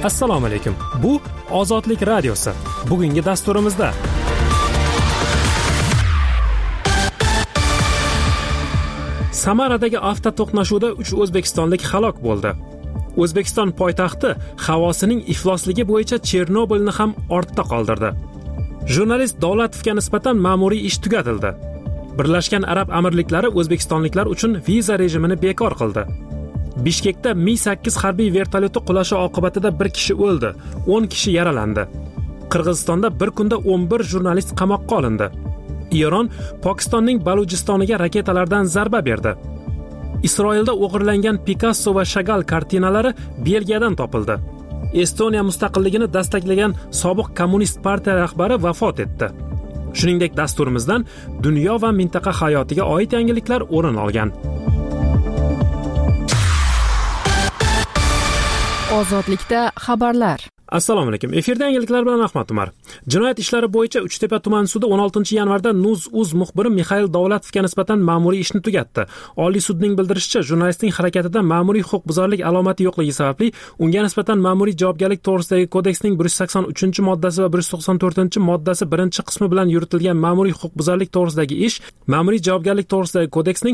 Assalomu alaykum. Bu Ozodlik radiosi. Bugungi dasturimizda Samaradagi avtoto'qnashuvda 3 o'zbekistonlik halok bo'ldi. O'zbekiston poytaxti havosining iflosligi bo'yicha Chernobylni ham ortda qoldirdi. Jurnalist Davlatovga nisbatan ma'muriy ish tugatildi. Birlashgan Arab Amirliklari o'zbekistonliklar uchun viza rejimini bekor qildi. Bishkekda Mi-8 harbiy vertolyoti qulashi oqibatida 1 kishi o'ldi, 10 kishi yaralandi. Qirg'izistonda bir kunda 11 jurnalist qamoqqa olindi. Eron Pokistonning Balujistoniga raketalardan zarba berdi. Isroilda o'g'irlangan Picasso va Chagall kartinalari Belgiyadan topildi. Estoniya mustaqilligini dastaqlagan sobiq kommunist partiya rahbari vafot etdi. Shuningdek, dasturimizdan dunyo va mintaqa hayotiga oid yangiliklar o'rin olgan. Ozodlikda xabarlar. Assalomu alaykum. Efirda yangiliklar bilan Ahmad Umar. Jinoyat ishlari bo'yicha Uchtepa tuman sudi 16-yanvarda Nuz.uz muxbiri Mixail Davlatovga nisbatan ma'muriy ishni tugatdi. Oliy sudning bildirishicha, jurnalistning harakatida ma'muriy huquqbuzarlik alomati yo'qligi sababli unga nisbatan ma'muriy javobgarlik to'g'risidagi kodeksning 183-moddasi va 194-moddasi 1-qismi bilan yuritilgan ma'muriy huquqbuzarlik to'g'risidagi ish ma'muriy javobgarlik to'g'risidagi kodeksning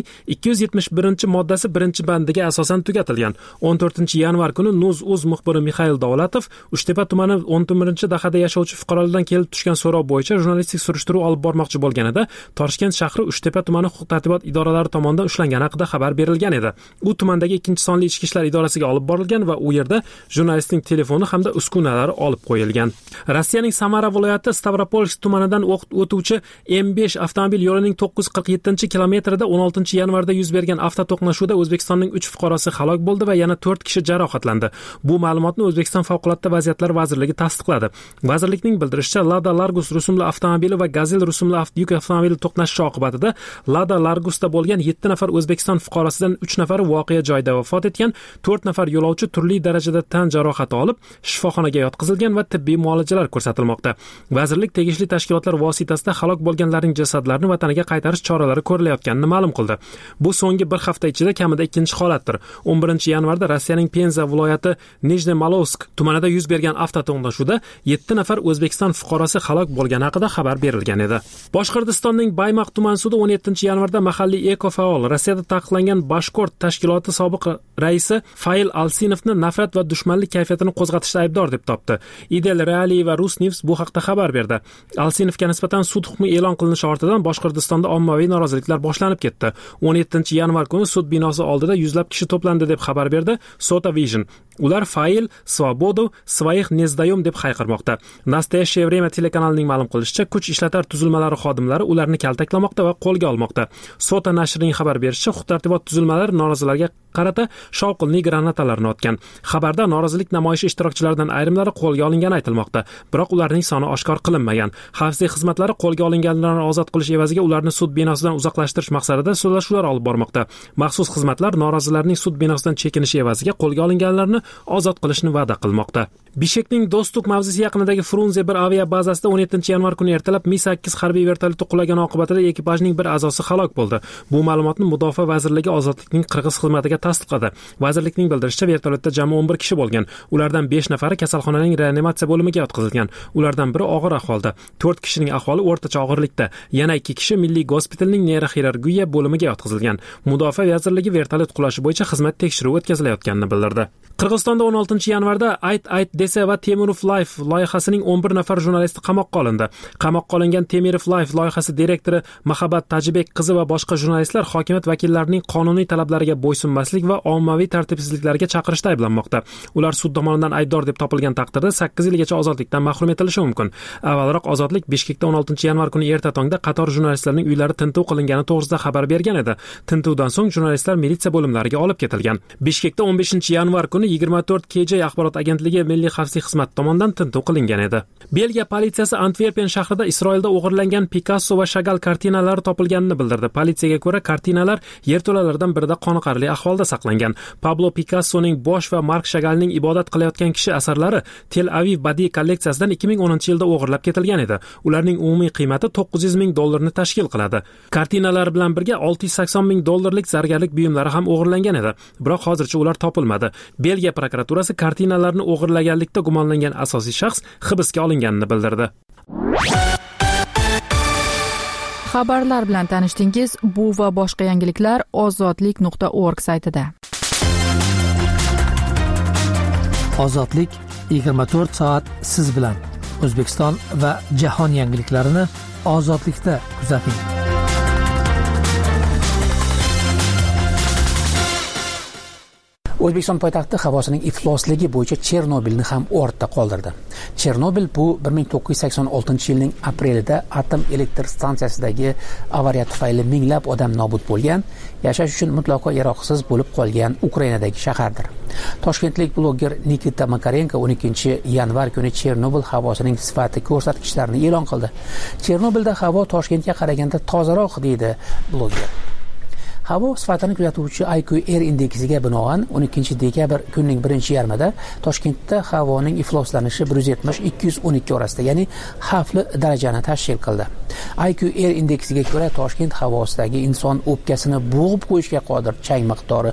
271-moddasi 1-bandiga asosan tugatilgan. 14-yanvar kuni Nuz.uz muxbiri Mixail Davlatov Uchtepa tumani 11-dahada yashovchi fuqarolardan kelib tushgan so'rov bo'yicha jurnalistik surishtiruv olib bormoqchi bo'lganida Toshkent shahri Uchtepa tumani huquq-tartibot idoralari tomonidan ushlangani haqida xabar berilgan edi. U tumandagi 2-sonli ichki ishlar idorasiga olib borilgan va u yerda jurnalistning telefoni hamda uskunalari olib qo'yilgan. Rossiyaning Samara viloyati Stavropolsk tumanidan o'tuvchi M5 avtomobil yo'lining 947-kilometrida 16-yanvarda yuz bergan avtoto'qnashuvda O'zbekistonning 3 fuqarosi halok bo'ldi va yana 4 kishi jarohatlandi. Bu ma'lumotni O'zbekiston favqulodda vaziyatlar vazirligi tasdiqladi. Vazirlikning bildirishicha, Lada Largus rusumli avtomobili va Gazel rusumli yuk avtomobili to'qnashishi oqibatida Lada Largusda bo'lgan 7 nafar O'zbekiston fuqarosidan 3 nafari voqea joyida vafot etgan, 4 nafar yo'lovchi turli darajada tan jarohati olib, shifoxonaga yotqizilgan va tibbiy muolajalar ko'rsatilmoqda. Vazirlik tegishli tashkilotlar vositasida halok bo'lganlarning jasadlarini vataniga qaytarish choralari ko'rilayotganini ma'lum qildi. Bu so'nggi bir hafta ichida kamida 2-holatdir. 11-yanvarda Rossiyaning Penza viloyati Nijnemalowsk tumanida yuz bergan avtoto'qnashuvda 7 nafar O'zbekiston fuqarosi halok bo'lgani haqida xabar berilgan edi. Boshqirdistonning Baymaq tuman sudi 17-yanvarda mahalliy ekofaol Rossiyada taqiqlangan Bashkort tashkiloti sobiq raisi Fail Alsinovni nafrat va dushmanlik kayfiyatini qo'zg'atishda aybdor deb topdi. Idel Reali va Rusnews bu haqda xabar berdi. Alsinovga nisbatan sud hukmi e'lon qilinishi ortidan Boshqirdistonda ommaviy noroziliklar boshlanib ketdi. 17-yanvar kuni sud binosi oldida yuzlab kishi to'plandi deb xabar berdi Sota Vision. Ular Fail, Svobodu, Своих не сдаем deb hayqirmoqda. Nastoящее время telekanalining ma'lum qilishicha, kuch ishlatar tuzilmalari xodimlari ularni kaltaklamoqda va qo'lga olmoqda. Sota nashrining xabar berishicha, huquq-tartibot tuzilmalari norozilarga qarata shovqinli granatalarni otgan. Xabarda norozilik namoyishi ishtirokchilaridan ayrimlari qo'lga olingani aytilmoqda, biroq ularning soni oshkor qilinmagan. Xavfsizlik xizmatlari qo'lga olinganlarni ozod qilish evaziga ularni sud binosidan uzoqlashtirish maqsadida so'zlashuvlar olib bormoqda. Maxsus xizmatlar norozilarning sud binosidan chekinishi evaziga qo'lga olinganlarni ozod qilishni va'da qilmoqda. Bishkekning Do'stlik mavzesi yaqinidagi Frunze bir aviabazasida 17-yanvar kuni ertalab Mi-8 harbiy vertolyoti qulagani oqibatida ekipajning bir a'zosi halok bo'ldi. Bu ma'lumotni Mudofaa vazirligi Ozodlikning Qirg'iz xizmatiga tasdiqladi. Vazirlikning bildirishicha, vertolyotda jami 11 kishi bo'lgan. Ulardan 5 nafari kasalxonaning reanimatsiya bo'limiga yotqizilgan. Ulardan biri og'ir ahvolda. 4 kishining ahvoli o'rtacha og'irlikda. Yana 2 kishi Milliy gospitalning neyroxirurgiya bo'limiga yotqizilgan. Mudofaa vazirligi vertolyot qulashi bo'yicha xizmat tekshiruvi o'tkazilayotganini bildirdi. Qirg'izistonda 16-yanvarda Ayt desa va Temirov Life loyihasining 11 nafar jurnalisti qamoqqa olindi. Qamoqqa olingan Temirov Life loyihasi direktori Mahabat Tajibek qizi va boshqa jurnalistlar hokimiyat vakillarining qonuniy talablariga bo'ysunmaslik va ommaviy tartibsizliklarga chaqirishda ayblanmoqda. Ular sud tomonidan aybdor deb topilgan taqdirda 8 yilgacha ozodlikdan mahrum etilishi mumkin. Avvalroq Ozodlik Bishkekda 16-yanvar kuni erta tongda qator jurnalistlarning uylari tintuv qilingani to'g'risida xabar bergan edi. Tintuvdan so'ng jurnalistlar militsiya bo'limlariga olib ketilgan. Bishkekda 15-yanvar kuni 24 KJ axborot agentligi milliy xavfsizlik xizmati tomonidan tintuv qilingan edi. Belgiya politsiyasi Antverpen shahrida Isroilda o'g'irlangan Picasso va Chagall kartinalari topilganini bildirdi. Politsiyaga ko'ra, kartinalar yerto'lalardan birida qoniqarli ahvolda holda saqlangan. Pablo Picassoning Bosh va Mark Chagallning Ibodat qilayotgan kishi asarlari Tel Aviv badiiy kolleksiyasidan 2010-yilda o'g'irlab ketilgan edi. Ularning umumiy qiymati $900 ming tashkil qiladi. Kartinalar bilan birga $680 ming zargarlik buyumlari ham o'g'irlangan edi. Biroq hozircha ular topilmadi. Belgiya prokuraturasi kartinalarni o'g'irlaganlikda gumonlangan asosiy shaxs hibsga olinganini bildirdi. Xabarlar bilan tanishdingiz. Bu va boshqa yangiliklar ozodlik.org saytida. Ozodlik 24 soat siz bilan. O'zbekiston va jahon yangiliklarini ozodlikda kuzating. O'zbekiston poytaxti havosining iflosligi bo'yicha Chernobilni ham ortda qoldirdi. Chernobil bu 1986-yilning aprelida atom elektr stansiyasidagi avariya tufayli minglab odam nobud bo'lgan, yashash uchun mutlaqo yaroqsiz bo'lib qolgan Ukrainadagi shahardir. Toshkentlik bloger Nikita Makarenko 12-yanvar kuni Chernobil havosining sifati ko'rsatkichlarini e'lon qildi. Chernobilda havo Toshkentga qaraganda tozaroq deydi bloger. Havo sifatini kuzatuvchi IQ Air indeksiga binoan 12-dekabr kunning birinchi yarmida Toshkentda havoning ifloslanishi 170-212 orasida, ya'ni xavfli darajani tashkil qildi. IQ Air indeksiga ko'ra Toshkent havosidagi inson o'pkasini bo'g'ib qo'yishga qodir chang miqdori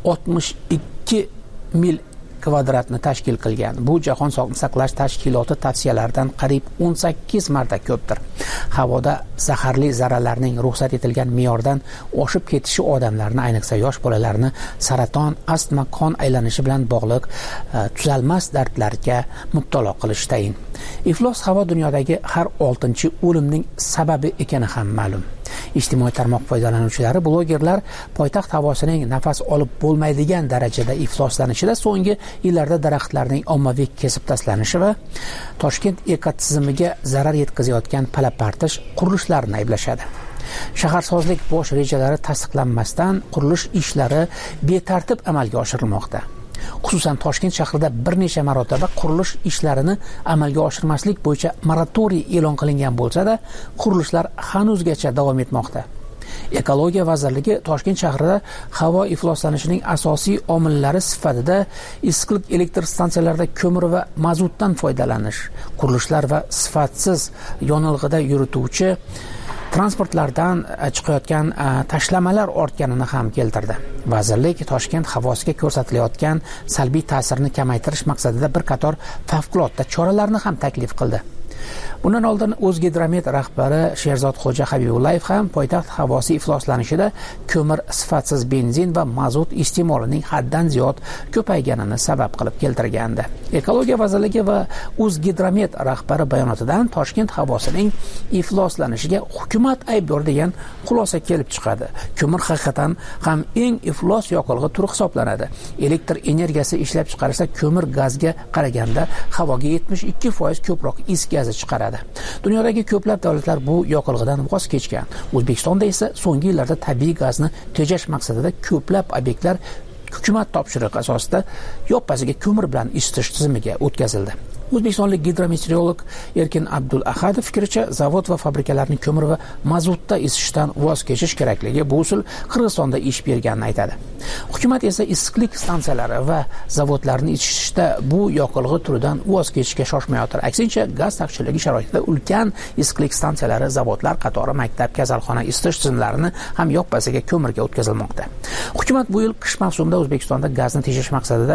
62 mil kvadratni tashkil qilgan. Bu Jahon Sog'liqni saqlash tashkiloti tavsiyalaridan qariyb 18 marta ko'pdir. Havoda zaharli zarralarning ruxsat etilgan me'yordan oshib ketishi odamlarni, ayniqsa yosh bolalarni saraton, astma, qon aylanishi bilan bog'liq tuzalmas dardlarga mubtalo qilishi tayin. Iflos havo dunyodagi har 6-chi o'limning sababi ekani ham ma'lum. Ijtimoiy tarmoq foydalanuvchilari, blogerlar poytaxt havosining nafas olib bo'lmaydigan darajada ifloslanishida so'nggi yillarda daraxtlarning ommaviy kesib tashlanishi va Toshkent ekotizimiga zarar yetkazayotgan palapartish qurilishlarni ayblashadi. Shaharsozlik bosh rejalari tasdiqlanmasdan qurilish ishlari betartib amalga oshirilmoqda. Xususan Toshkent shahrida bir necha marotaba qurilish ishlarini amalga oshirmaslik bo'yicha moratoriy e'lon qilingan bo'lsa-da, qurilishlar hanuzgacha davom etmoqda. Ekologiya vazirligi Toshkent shahrida havo ifloslanishining asosiy omillari sifatida issiqlik elektr stansiyalarida ko'mir va mazutdan foydalanish, qurilishlar va sifatsiz yonilg'ida yurituvchi transportlardan chiqayotgan tashlamalar ortganini ham keltirdi. Vazirlik Toshkent havosiga ko'rsatilayotgan salbiy ta'sirni kamaytirish maqsadida bir qator favqulodda choralarni ham taklif qildi. Bundan oldin O'zgidromet rahbari Sherzod Xo'ja Habibullayev ham poytaxt havosi ifloslanishida ko'mir, sifatsiz benzin va mazut iste'molining haddan ziyod ko'payganini sabab qilib keltirgandi. Ekologiya vazirligi va O'zgidromet rahbari bayonotidan Toshkent havosining ifloslanishiga hukumat aybdor degan xulosa kelib chiqadi. Ko'mir haqiqatan ham eng iflos yoqilg'i turi hisoblanadi. Elektr energiyasi ishlab chiqarishda ko'mir gazga qaraganda havoga 72% ko'proq is gazi chiqaradi. Dunyodagi ko'plab davlatlar bu yoqilg'idan voz kechgan. O'zbekistonda esa so'nggi yillarda tabiiy gazni tejash maqsadida ko'plab obyektlar hukumat topshirig'i asosida yoppasiga ko'mir bilan isitish tizimiga o'tkazildi. O'zbekistonlik gidrometeorolog Erkin Abdul Ahadov fikricha, zavod va fabrikalarning ko'mir va mazutda isitishdan voz kechish kerakligi bu usul Qirg'izistonda ish berganini aytadi. Hukumat esa issiqlik stansiyalari va zavodlarni isitishda bu yoqilg'i turidan voz kechishga shoshmayotir. Aksincha, gaz taqchilligi sharoitida ulkan issiqlik stansiyalari, zavodlar qatori maktab, kasalxona isitish tizimlarini ham yoppasiga ko'mirga o'tkazilmoqda. Hukumat bu yil qish mavsumida O'zbekistonda gazni tejash maqsadida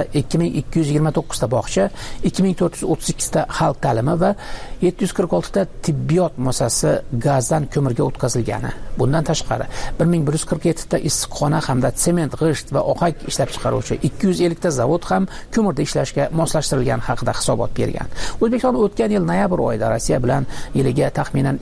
2229 ta bog'cha, 2432 ta xalq ta'limi va 746 ta tibbiyot muassasasi gazdan ko'mirga o'tkazilgani. Bundan tashqari 1147 ta issiqxona hamda sement, g'isht va ohak ishlab chiqaruvchi 250 ta zavod ham ko'mirda ishlashga moslashtirilgani haqida hisobot bergan. O'zbekiston o'tgan yil noyabr oyida Rossiya bilan yiliga taxminan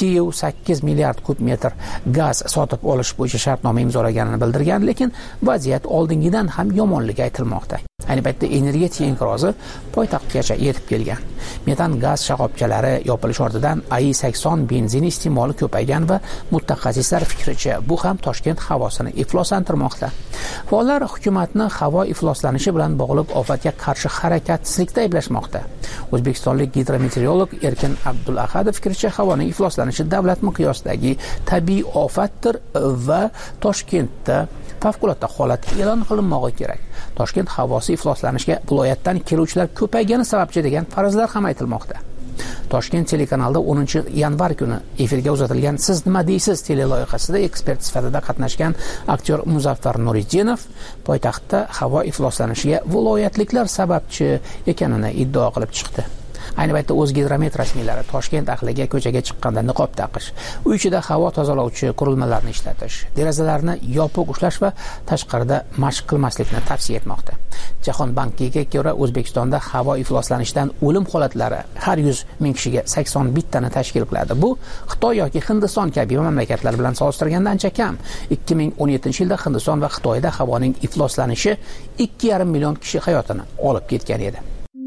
2,8 milliard kub metr gaz sotib olish bo'yicha shartnoma imzolaganini bildirgan, lekin vaziyat oldingidan ham yomonligi aytilmoqda. Ayni paytda energetika inqirozi poytaxtgacha yetib kelgan. Metan gaz shoxobchalari yopilish ortidan AI-80 benzin iste'moli ko'paygan va mutaxassislar fikricha bu ham Toshkent havosini ifloslantirmoqda. Faollar hukumatni havo ifloslanishi bilan bog'liq ofatga qarshi harakatsizlikda ayblashmoqda. O'zbekistonlik gidrometeorolog Erkin Abdulahadov fikricha havoning ifloslanishi davlat miqyosidagi tabiiy ofatdir va Toshkentda favqulodda holat e'lon qilinmog'i kerak. Toshkent havosi ifloslanishga viloyatdan keluvchilar ko'paygani sababchi degan farazlar ham aytilmoqda. Toshkent telekanalida 10-yanvar kuni efirga uzatilgan Siz nima deysiz teleloyihasida ekspert sifatida qatnashgan aktyor Muzaffar Nuriddinov poytaxtda havo ifloslanishiga viloyatliklar sababchi ekanini iddao qilib chiqdi. Ayni paytda O'zgidromet rasmiylari Toshkent ahliga ko'chaga chiqqanda niqob taqish, uy ichida havo tozalovchi qurilmalarni ishlatish, derazalarni yopiq ushlash va tashqarida mashq qilmaslikni tavsiya etmoqda. Jahon bankiga ko'ra O'zbekistonda havo ifloslanishidan o'lim holatlari har 100 ming kishiga 81 tani tashkil qiladi. Bu Xitoy yoki Hindiston kabi mamlakatlar bilan solishtirganda ancha kam. 2017-yilda Hindiston va Xitoyda havoning ifloslanishi 2,5 million kishi hayotini olib ketgan edi.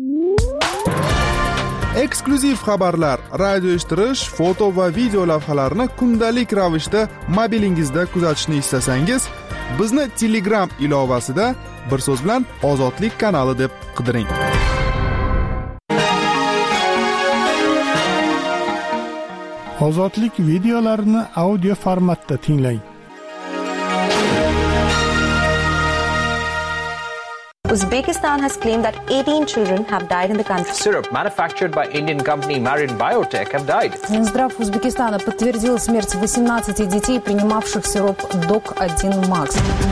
Eksklyuziv xabarlar, radio eshittirish, foto va video lavhalarni kundalik ravishda mobilingizda kuzatishni istasangiz, bizni Telegram ilovasida bir so'z bilan Ozodlik kanali deb qidiring. Ozodlik videolarini audio formatda tinglang. Uzbekistan has claimed that 18 children have died in the country. Syrup manufactured by Indian company Marion Biotech have died. Минздрав Узбекистана подтвердил смерть 18 детей, принимавших сироп Doc1 Max.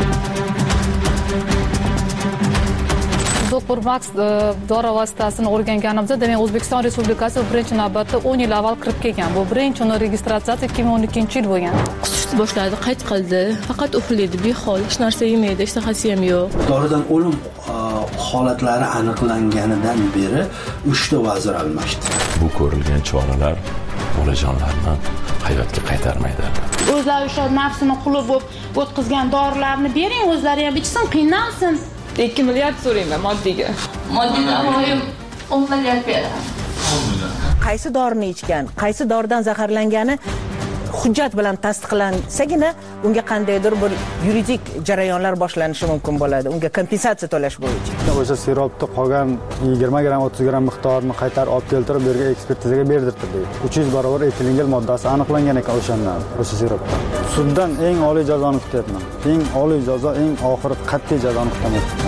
Doc1 Max dori vositasini o'rganganimizda, demak O'zbekiston Respublikasi birinchi navbatda 10 yil avval kirib kelgan. Bu birinchi uni registratsiyasi 2012-yil bo'lgan. Qusishni boshladi, qayt qildi. Faqat uxlaydi, behol, hech narsa yemaydi, ishtahasi ham yo'q. Doridan o'lim holatlari aniqlanganidan beri 3 ta vazir almashdi. Bu ko'rilgan choralar bolajonlarni hayotga qaytarmaydi. O'zlari o'sha nafsini quli bo'lib o'tkazgan dorilarni bering, o'zlari ham ichsin, qiynalsin. 2 milliard so'rayman moddiga. Moddiga oyim 10 milliard beradi. Qaysi dorini ichgan, qaysi doridan zaharlangani hujjat bilan tasdiqlansagina unga qandaydir bir yuridik jarayonlar boshlanishi mumkin bo'ladi. Unga kompensatsiya to'lash bo'yicha. O'sha siropda qolgan 20 gram, 30 gram miqdorini qaytarib olib keltirib, berga ekspertizaga berdirdi. 300 barobar etilengel moddasi aniqlangan ekan o'shandan, o'sha siropda. Suddan eng oliy jazoni kutyapman. Eng oliy jazo, eng oxiri qat'iy jazoni kutaman.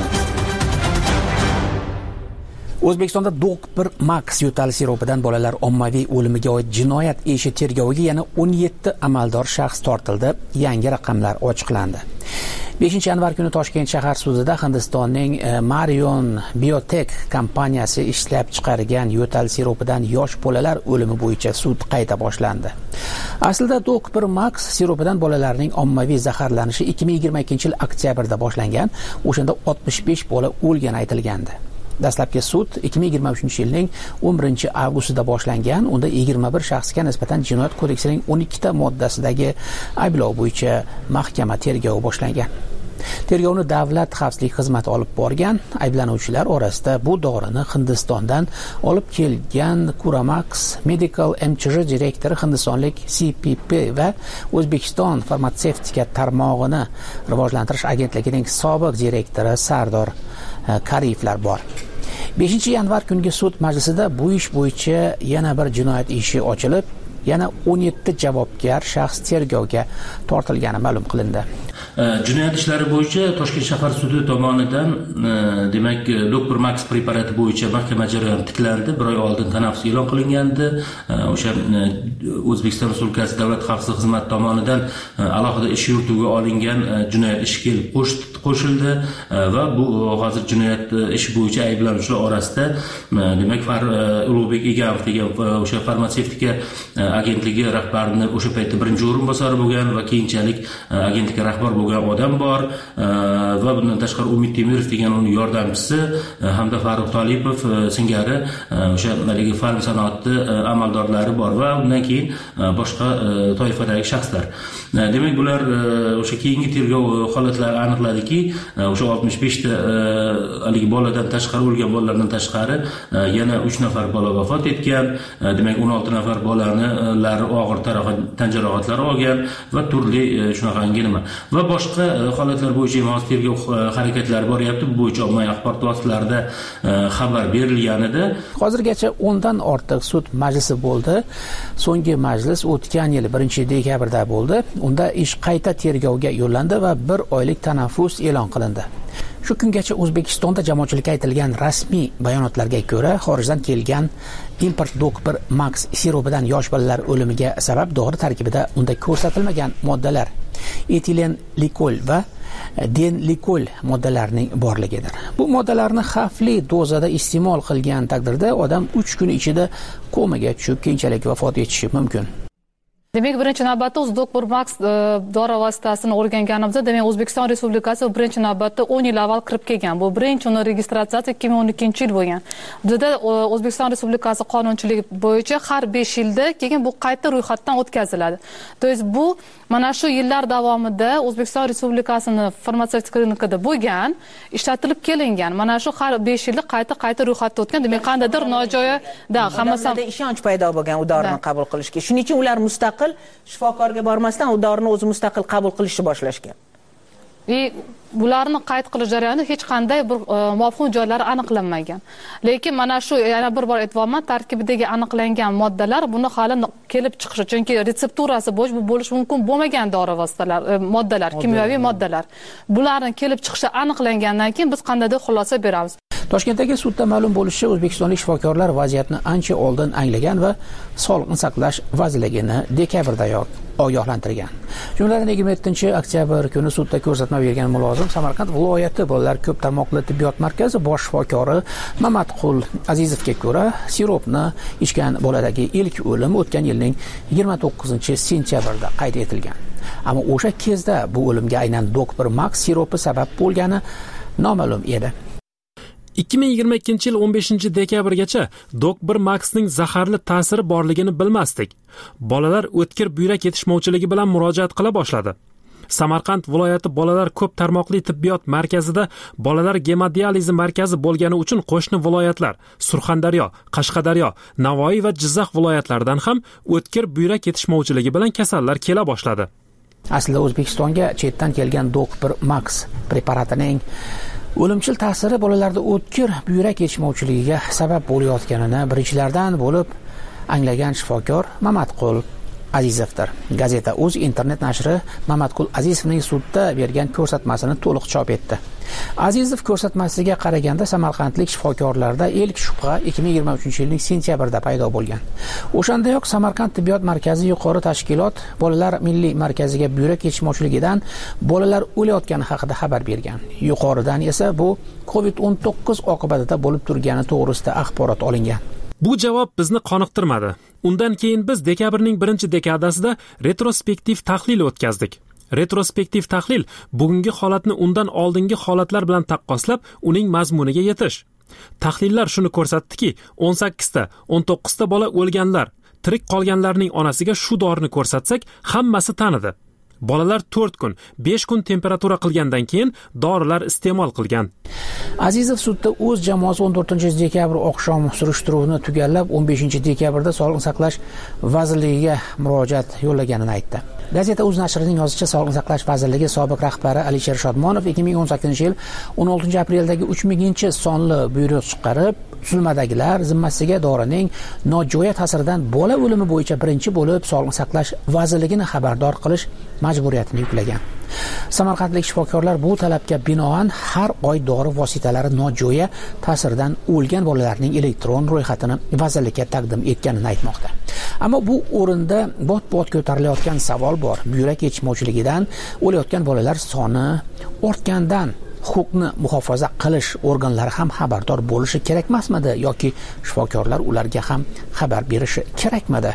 O'zbekistonda Doc1 Max yo'tal siropidan bolalar ommaviy o'limiga oid jinoyat ishi tergoviga yana 17 amaldor shaxs tortildi. Yangi raqamlar ochiqlandi. 5-yanvar kuni Toshkent shahar sudida Hindistonning Marion Biotech kompaniyasi ishlab chiqargan yo'tal siropidan yosh bolalar o'limi bo'yicha sud qayta boshlandi. Aslida Doc1 Max siropidan bolalarning ommaviy zaharlanishi 2022-yil oktyabrda boshlangan. O'shanda 65 bola o'lgani aytilgandi. Dastlabki sud 2023-yilning 11-avgustida boshlangan. Unda 21 shaxsga nisbatan Jinoyat kodeksining 12 ta moddasidagi ayblov bo'yicha mahkama tergovi boshlangan. Tergovni Davlat xavfsizlik xizmati olib borgan. Ayblanuvchilar orasida bu dorini Hindistondan olib kelgan Curamax Medical MChJ direktori hindistonlik CPP va O'zbekiston farmatsevtika tarmog'ini rivojlantirish agentligining sobiq direktori Sardor Kariyevlar bor. 5-yanvar kungi sud majlisida bu ish bo'yicha yana bir jinoyat ishi ochilib, yana 17 javobgar shaxs tergovga tortilgani ma'lum qilindi. Jinoyat ishlari bo'yicha Toshkent shahar sudi tomonidan demak Doc1 Max preparati bo'yicha mahkama jarayoni tiklandi. 1 oy oldin tanaffus e'lon qilingandi. O'sha O'zbekiston Respublikasi Davlat xavfsizlik xizmati tomonidan alohida ish yurituviga olingan jinoyat ishi kelib qo'shildi va bu hozir jinoyat ishi bo'yicha ayblanuvchilar orasida demak Ulug'bek Egamov degan o'sha farmatsevtika agentligi rahbarining o'sha paytda birinchi o'rinbosari bo'lgan va keyinchalik agentlik rahbar bo'lgan odam bor va bundan tashqari Umid Temirov degan uning yordamchisi hamda Farruh Tolipov singari o'sha haligi farm sanoati amaldorlari bor va undan keyin boshqa toifadagi shaxslar. Demak, bular o'sha keyingi tergov holatlari aniqladiki, o'sha 65 ta haligi boladan tashqari o'lgan bolalardan tashqari yana 3 nafar bola vafot etgan. Demak, 16 nafar bolalar og'ir tan jarohatlari olgan va turli shunaqangi nima va boshqa holatlar bo'yicha ham tergov harakatlari boryapti. Bu bo'yicha ommaviy axborot vositalarida xabar berilgan edi. Hozirgacha 10 dan ortiq sud majlisi bo'ldi. So'nggi majlis o'tgan yil 1-dekabrda bo'ldi. Unda ish qayta tergovga yo'llandi va 1 oylik tanaffus e'lon qilindi. Shu kungacha O'zbekistonda jamoatchilikka aytilgan rasmiy bayonotlarga ko'ra, xorijdan kelgan import Dok1 Max siropidan yosh bolalar o'limiga sabab dori tarkibida unda ko'rsatilmagan moddalar etilen likol va den likol moddalarining borligidir. Bu moddalarni xavfli dozada iste'mol qilgan taqdirda odam 3 kun ichida komaga tushib, keyinchalik vafot etishi mumkin. Demak, birinchi navbatda Dok1 Max dori vositasini o'rganganimizda, demak, O'zbekiston Respublikasi birinchi navbatda 10 yil avval kirib kelgan. Bu birinchi uni registratsiyasi 2012-yil bo'lgan. Bizda O'zbekiston Respublikasi qonunchiligi bo'yicha har 5 yilda keyin bu qayta ro'yxatdan o'tkaziladi. To есть bu mana shu yillar davomida O'zbekiston Respublikasining farmatsevtik rinkida bo'lgan, ishlatilib kelingan. Mana shu har 5 yilda qayta ro'yxatdan o'tgan. Demak, qandaydir nojo'ya hammasi ishonch paydo bo'lgan u dorini qabul qilishga. Shuning uchun ular mustaqil shifokorga bormasdan u dorini o'zi mustaqil qabul qilishni boshlashgan. Bularni qayd qilish jarayonida hech qanday bir mavhum joylari aniqlanmagan. Lekin mana shu yana bir bor aytibman, tarkibidagi aniqlangan moddalar buni hali kelib chiqishi, chunki retsepturasi bo'yicha bu bo'lishi mumkin bo'lmagan dori vositalar, moddalar, kimyoviy moddalar. Bularning kelib chiqishi aniqlangandan keyin biz qandaydir xulosa beramiz. Toshkentdagi sudda ma'lum bo'lishicha, o'zbekistonlik shifokorlar vaziyatni ancha oldin anglagan va Sog'liqni saqlash vazirligini dekabrdayoq ogohlantirgan. Jumladan 27-oktyabr kuni sudda ko'rsatma bergan mulozim Samarqand viloyati bolalar ko'p tarmoqli tibbiyot markazi bosh shifokori Mamatqul Azizovga ko'ra, siropni ichgan boladagi ilk o'lim o'tgan yilning 29-sentyabrda qayd etilgan. Ammo o'sha kezda bu o'limga aynan Dok1 Max siropi sabab bo'lgani noma'lum edi. 2022-yil 15-dekabrgacha Dok1 Maxning zaharli ta'siri borligini bilmasdik. Bolalar o'tkir buyrak yetishmovchiligi bilan murojaat qila boshladi. Samarqand viloyati bolalar ko'p tarmoqli tibbiyot markazida bolalar gemodializi markazi bo'lgani uchun qo'shni viloyatlar Surxondaryo, Qashqadaryo, Navoiy va Jizzax viloyatlaridan ham o'tkir buyrak yetishmovchiligi bilan kasallar kela boshladi. Aslida O'zbekistonga chetdan kelgan Dok1 Max preparatining o'limchil ta'siri bolalarda o'tkir buyrak yetishmovchiligiga sabab bo'layotganini birinchilardan bo'lib anglagan shifokor Mamatqul Azizovdir. Gazeta O'z internet nashri Mamatqul Azizovning sudda bergan ko'rsatmasini to'liq chop etdi. Azizov ko'rsatmasiga qaraganda samarqandlik shifokorlarda ilk shubha 2023-yilning sentyabrida paydo bo'lgan. O'shandayoq Samarqand tibbiyot markazi yuqori tashkilot bolalar milliy markaziga buyrak yetishmovchiligidan bolalar o'layotgani haqida xabar bergan. Yuqoridan esa bu COVID-19 oqibatida bo'lib turgani to'g'risida axborot olingan. Bu javob bizni qoniqtirmadi. Undan keyin biz dekabrning 1-dekadasida retrospektiv tahlil o'tkazdik. Retrospektiv tahlil bugungi holatni undan oldingi holatlar bilan taqqoslab, uning mazmuniga yetish. Tahlillar shuni ko'rsatdiki, 18 ta, 19 ta bola o'lganlar, tirik qolganlarning onasiga shu dorini ko'rsatsak, hammasi tanidi. Bolalar 4 kun, 5 kun temperatura qilgandan keyin dorilar iste'mol qilgan. Azizov sudda o'z jamoasi 14-dekabr oqshom surishtiruvni tugallab, 15-dekabrda Sog'liqni saqlash vazirligiga murojaat yo'llaganini aytdi. Gazeta O'z nashrining yozishicha, Sog'liqni saqlash vazirligi sobiq rahbari Alisher Shodmonov 2018-yil 16-aprildagi 3000-sonli buyruq chiqarib, tuzilmadagilar zimmasiga dorining nojo'ya ta'siridan bola o'limi bo'yicha birinchi bo'lib Sog'liqni saqlash vazirligini xabardor qilish majburiyatini yuklagan. Samarqandlik shifokorlar bu talabga binoan har oy dori vositalari nojo'ya ta'siridan o'lgan bolalarning elektron ro'yxatini vazirlikka taqdim etganini aytmoqda. Ammo bu o'rinda bot-bot ko'tarilayotgan savol bor. Buyrak yetishmovchiligidan o'layotgan bolalar soni ortgandan huquqni muhofaza qilish organlari ham xabardor bo'lishi kerakmasmidi yoki shifokorlar ularga ham xabar berishi kerakmidi?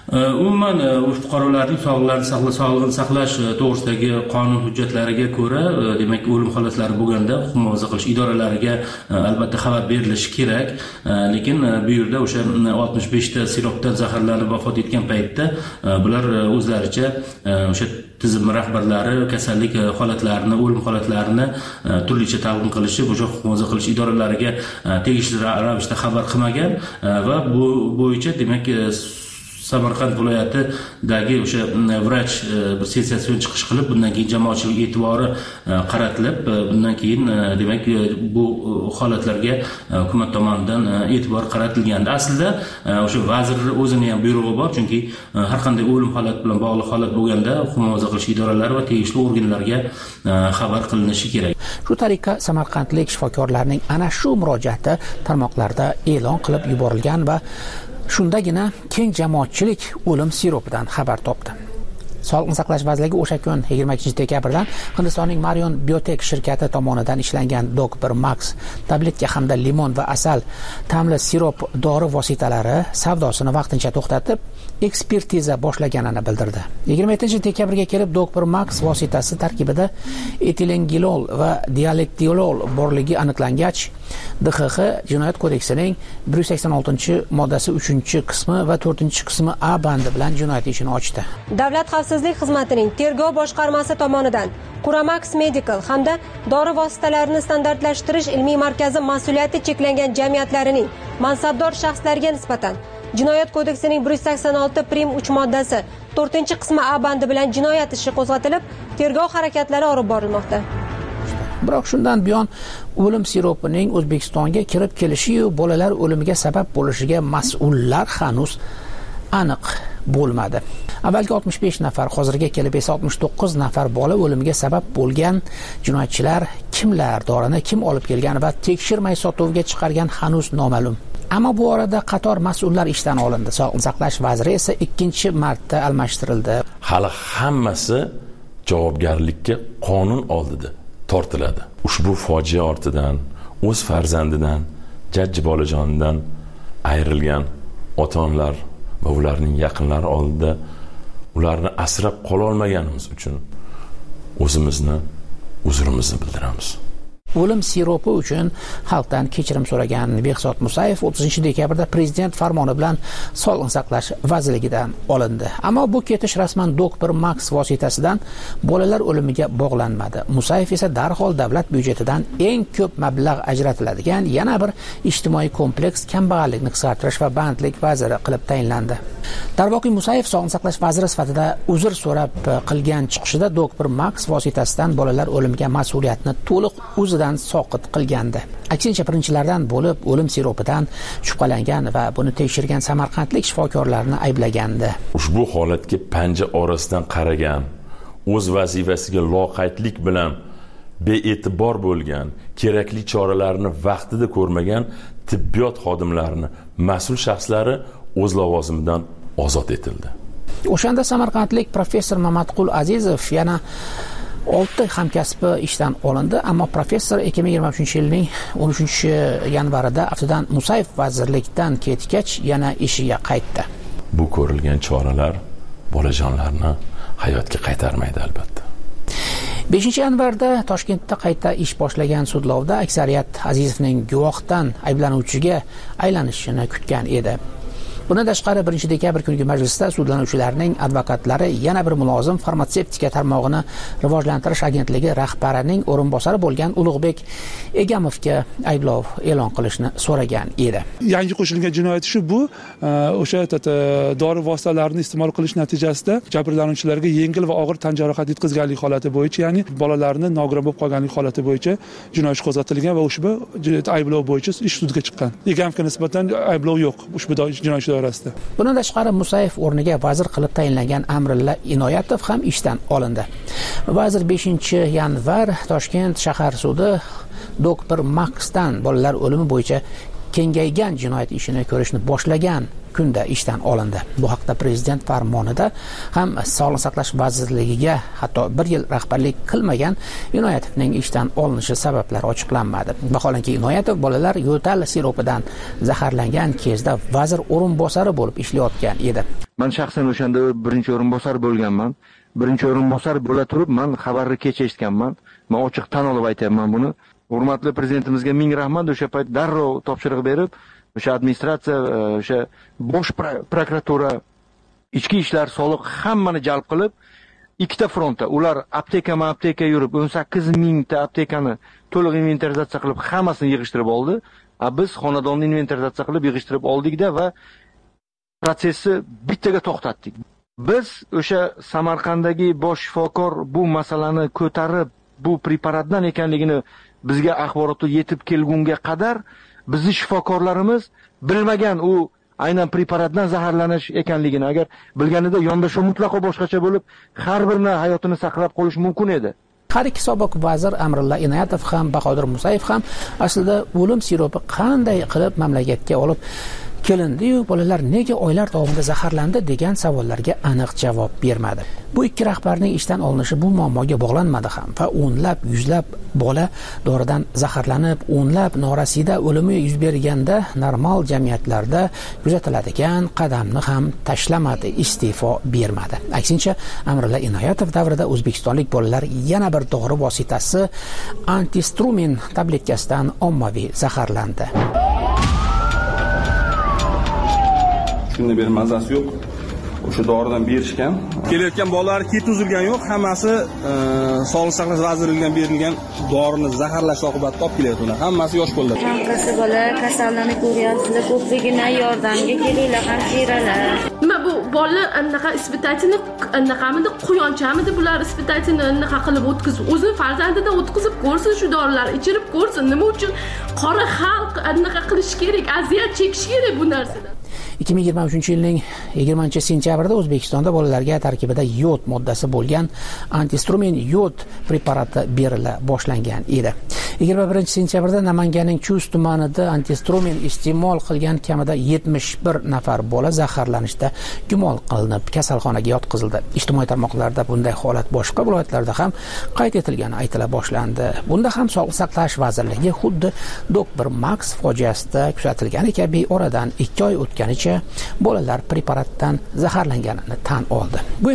Umuman fuqarolarning sog'lig'ini saqlash to'g'risidagi qonun hujjatlariga ko'ra, demak, o'lim holatlari bo'lganda huquq muhofaza qilish idoralariga albatta xabar berilishi kerak. Lekin bu yerda o'sha 65 ta siropdan zaharlanib vafot etgan paytda bular o'zlaricha o'sha tizim rahbarlari kasallik holatlarini, o'lim holatlarini turlicha talqin qilishib, o'sha huquq muhofaza qilish idoralariga tegishli ravishda xabar qilmagan va bu bo'yicha demak Samarqand viloyatidagi o'sha vrach bir sensatsion chiqish qilib, bundan keyin jamoatchilik e'tibori qaratilib, bundan keyin demak bu holatlarga hukumat tomonidan e'tibor qaratilgandi. Aslida o'sha vazir o'zining ham buyrug'i bor, chunki har qanday o'lim holati bilan bog'liq holat bo'lganda huquq muhofaza qilish idoralari va tegishli organlarga xabar qilinishi kerak. Shu tariqa samarqandlik shifokorlarning ana shu murojaati tarmoqlarda e'lon qilib yuborilgan va shundagina keng jamoatchilik o'lim siropidan xabar topdi. Sog'liqni saqlash vazirligi o'sha kun 22-dekabrdan Hindistonning Marion Biotech shirkati tomonidan ishlangan Dok1 Max tabletka hamda limon va asal ta'mli sirop dori vositalari savdosini vaqtincha to'xtatib, ekspertiza boshlaganini bildirdi. 27-dekabrga kelib Dok1 Max vositasi tarkibida etilengilol va dialektilol borligi aniqlangach, DXX Jinoyat kodeksining 186-moddasi 3-qismi va 4-qismi A bandi bilan jinoyat ishini ochdi. Davlat xavfsizlik xizmatining tergov boshqarmasi tomonidan Quramax Medical hamda dori vositalarini standartlashtirish ilmiy markazi mas'uliyati cheklangan jamiyatlarining mansabdor shaxslariga nisbatan Jinoyat kodeksining 186 prim 3 moddasi 4-qismi A bandi bilan jinoyat ishi qo'zg'atilib, tergov harakatlari olib borilmoqda. Biroq shundan buyon o'lim siropining O'zbekistonga kirib kelishi va bolalar o'limiga sabab bo'lishiga mas'ullar hanuz aniq bo'lmadi. Avvalgi 65 nafar, hozirga kelib esa 69 nafar bola o'limiga sabab bo'lgan jinoyatchilar kimlar, dorini kim olib kelgan va tekshirmay sotuvga chiqargan hanuz noma'lum. Ammo bu orada qator mas'ullar ishdan olindi. Sog'liqni saqlash vaziri esa 2-marta almashtirildi. Hali hammasi javobgarlikka qonun oldida tortiladi. Ushbu fojia ortidan o'z farzandidan, jajji bolajonidan ayrilgan ota-onalar va ularning yaqinlari oldida ularni asrab qola olmaganimiz uchun o'zimizni uzrimizni bildiramiz. O'lim siropi uchun xalqdan kechirim so'ragan Behzod Musayev 30-dekabrda prezident farmoni bilan Sog'liqni saqlash vazirligidan olindi. Ammo bu ketish rasman Dok1 Max vositasidan bolalar o'limiga bog'lanmadi. Musayev esa darhol davlat byudjetidan eng ko'p mablag' ajratiladigan yana bir ijtimoiy kompleks kambag'allikni qisqartirish va bandlik vaziri qilib tayinlandi. Darvoqe Musayev Sog'liqni saqlash vaziri sifatida uzr so'rab qilgan chiqishida Dok1 Max vositasidan bolalar o'limiga mas'uliyatni to'liq o'zidan soqit qilgandi. Aksincha birinchilardan bo'lib o'lim siropidan shubhalangan va buni tekshirgan samarqandlik shifokorlarni ayblagandi. Ushbu holatga panja orasidan qaragan, o'z vazifasiga loqaydlik bilan bee'tibor bo'lgan, kerakli choralarni vaqtida ko'rmagan tibbiyot xodimlarini mas'ul shaxslari o'z lavozimidan ozod etildi. O'shanda samarqandlik professor Mamatqul Azizov yana 6 hamkasbi ishdan olindi, ammo professor 2023-yilning 13-yanvarida aftidan Musayev vazirlikdan ketgach yana ishiga qaytdi. Bu ko'rilgan choralar bolajonlarni hayotga qaytarmaydi albatta. 5-yanvarda Toshkentda qayta ish boshlagan sudlovda aksariyat Azizovning guvohdan ayblanuvchiga aylanishini kutgan edi. Bundan tashqari 1-dekabr kungi majlisda sudlanuvchilarning advokatlari yana bir mulozim farmatsevtika tarmog'ini rivojlantirish agentligi rahbarining o'rinbosari bo'lgan Ulug'bek Egamovga ayblov e'lon qilishni so'ragan edi. Yangi qo'shilgan jinoyat ishi bu o'sha dori vositalarini iste'mol qilish natijasida jabrlanuvchilarga yengil va og'ir tan jarohati yetkazganlik holati bo'yicha, ya'ni bolalarni nogiron bo'lib qolganlik holati bo'yicha jinoyat ishi qo'zg'atilgan va ushbu ayblov bo'yicha ish sudga chiqqan. Egamovga nisbatan ayblov yo'q ushbu jinoyat doirasida. Bundan tashqari Musayev o'rniga vazir qilib tayinlangan Amrilla Inoyatov ham ishdan olindi. Vazir 5-yanvar Toshkent shahar sudi Dok1 Maxdan bolalar o'limi bo'yicha kengaygan jinoyat ishini ko'rishni boshlagan kunda ishdan olindi. Bu haqda prezident farmonida ham Sog'liqni saqlash vazirligiga hatto 1 yil rahbarlik qilmagan Inoyatovning ishdan olinishi sabablari ochiqlanmadi. Vaholanki Inoyatov bolalar yo'tal siropidan zaharlangan kezda vazir o'rinbosari bo'lib ishlayotgan edi. Men shaxsan o'shanda birinchi o'rinbosar bo'lganman. Birinchi o'rinbosar bo'la turib, men xabarni kecha eshitganman. Men ochiq tan olib aytayapman buni. Hurmatli prezidentimizga ming rahmat, o'sha payt darrov topshiriq berib, o'sha administratsiya, o'sha bosh prokuratura, ichki ishlar, soliq hammani jalb qilib, ikkita frontda ular apteka yurib 18 mingta aptekani to'liq inventarizatsiya qilib hammasini yig'ishtirib oldi. Biz xonadonni inventarizatsiya qilib yig'ishtirib oldik-da va protsessni bittaga to'xtatdik. Biz o'sha Samarqanddagi bosh shifokor bu masalani ko'tarib, bu preparatdan ekanligini bizga axborotni yetib kelgunga qadar bizning shifokorlarimiz bilmagan u aynan preparatdan zaharlanish ekanligini. Agar bilganida yondashuv mutlaqo boshqacha bo'lib, har birini hayotini saqlab qolish mumkin edi. Har ikki sobiq vazir Amrulla Inoyatov ham Bahodir Musayev ham aslida o'lim siropi qanday qilib mamlakatga olib kelindi-yu, bolalar nega oylar davomida zaharlandi degan savollarga aniq javob bermadi. Bu ikki rahbarning ishdan olinishi bu muammoga bog'lanmadi ham va o'nlab, yuzlab bola doridan zaharlanib, o'nlab norasida o'limi yuz berganda normal jamiyatlarda kuzatiladigan qadamni ham tashlamadi, iste'fo bermadi. Aksincha, Amrulla Inoyatov davrida o'zbekistonlik bolalar yana bir dori vositasi antistrumin tabletkasidan ommaviy zaharlandi. Shunday bir mazasi yo'q. O'sha doridan berishgan. Kelayotgan bolalar keti uzilgan yo'q, hammasi Sog'liqni saqlash vazirligidan berilgan dorini zaharlash oqibatida olib kelyaptilar. Hammasi yosh bolalar. Hammasi bolalar kasallanib ko'ryapsizlar, ko'pligidan yordamga kelinglar, hamshiralar. Nima bu bolalar anaqa ispitachini anaqamida quyonchamidi bular ispitachini anaqa qilib o'tkazib, o'zini farzandidan o'tkazib ko'rsin, shu dorilar ichirib ko'rsin. Nima uchun qora xalq anaqa qilish kerak, aziyat chekish kerak bu narsadan? 2023-yilning 20-sentyabrida O'zbekistonda bolalarga tarkibida yod moddasi bo'lgan antistrumin yod preparati berila boshlangan edi. 21-sentyabrda Namanganning Chust tumanida antistrumin iste'mol qilgan kamida 71 nafar bola zaharlanishda gumon qilinib kasalxonaga yotqizildi. Ijtimoiy tarmoqlarda bunday holat boshqa viloyatlarda ham qayd etilgani aytila boshlandi. Bunda ham Sog'liqni saqlash vazirligi xuddi Dr. Max fojiasida kuzatilgani kabi oradan 2 oy o'tganicha bolalar preparatdan zaharlanganini tan oldi. Bu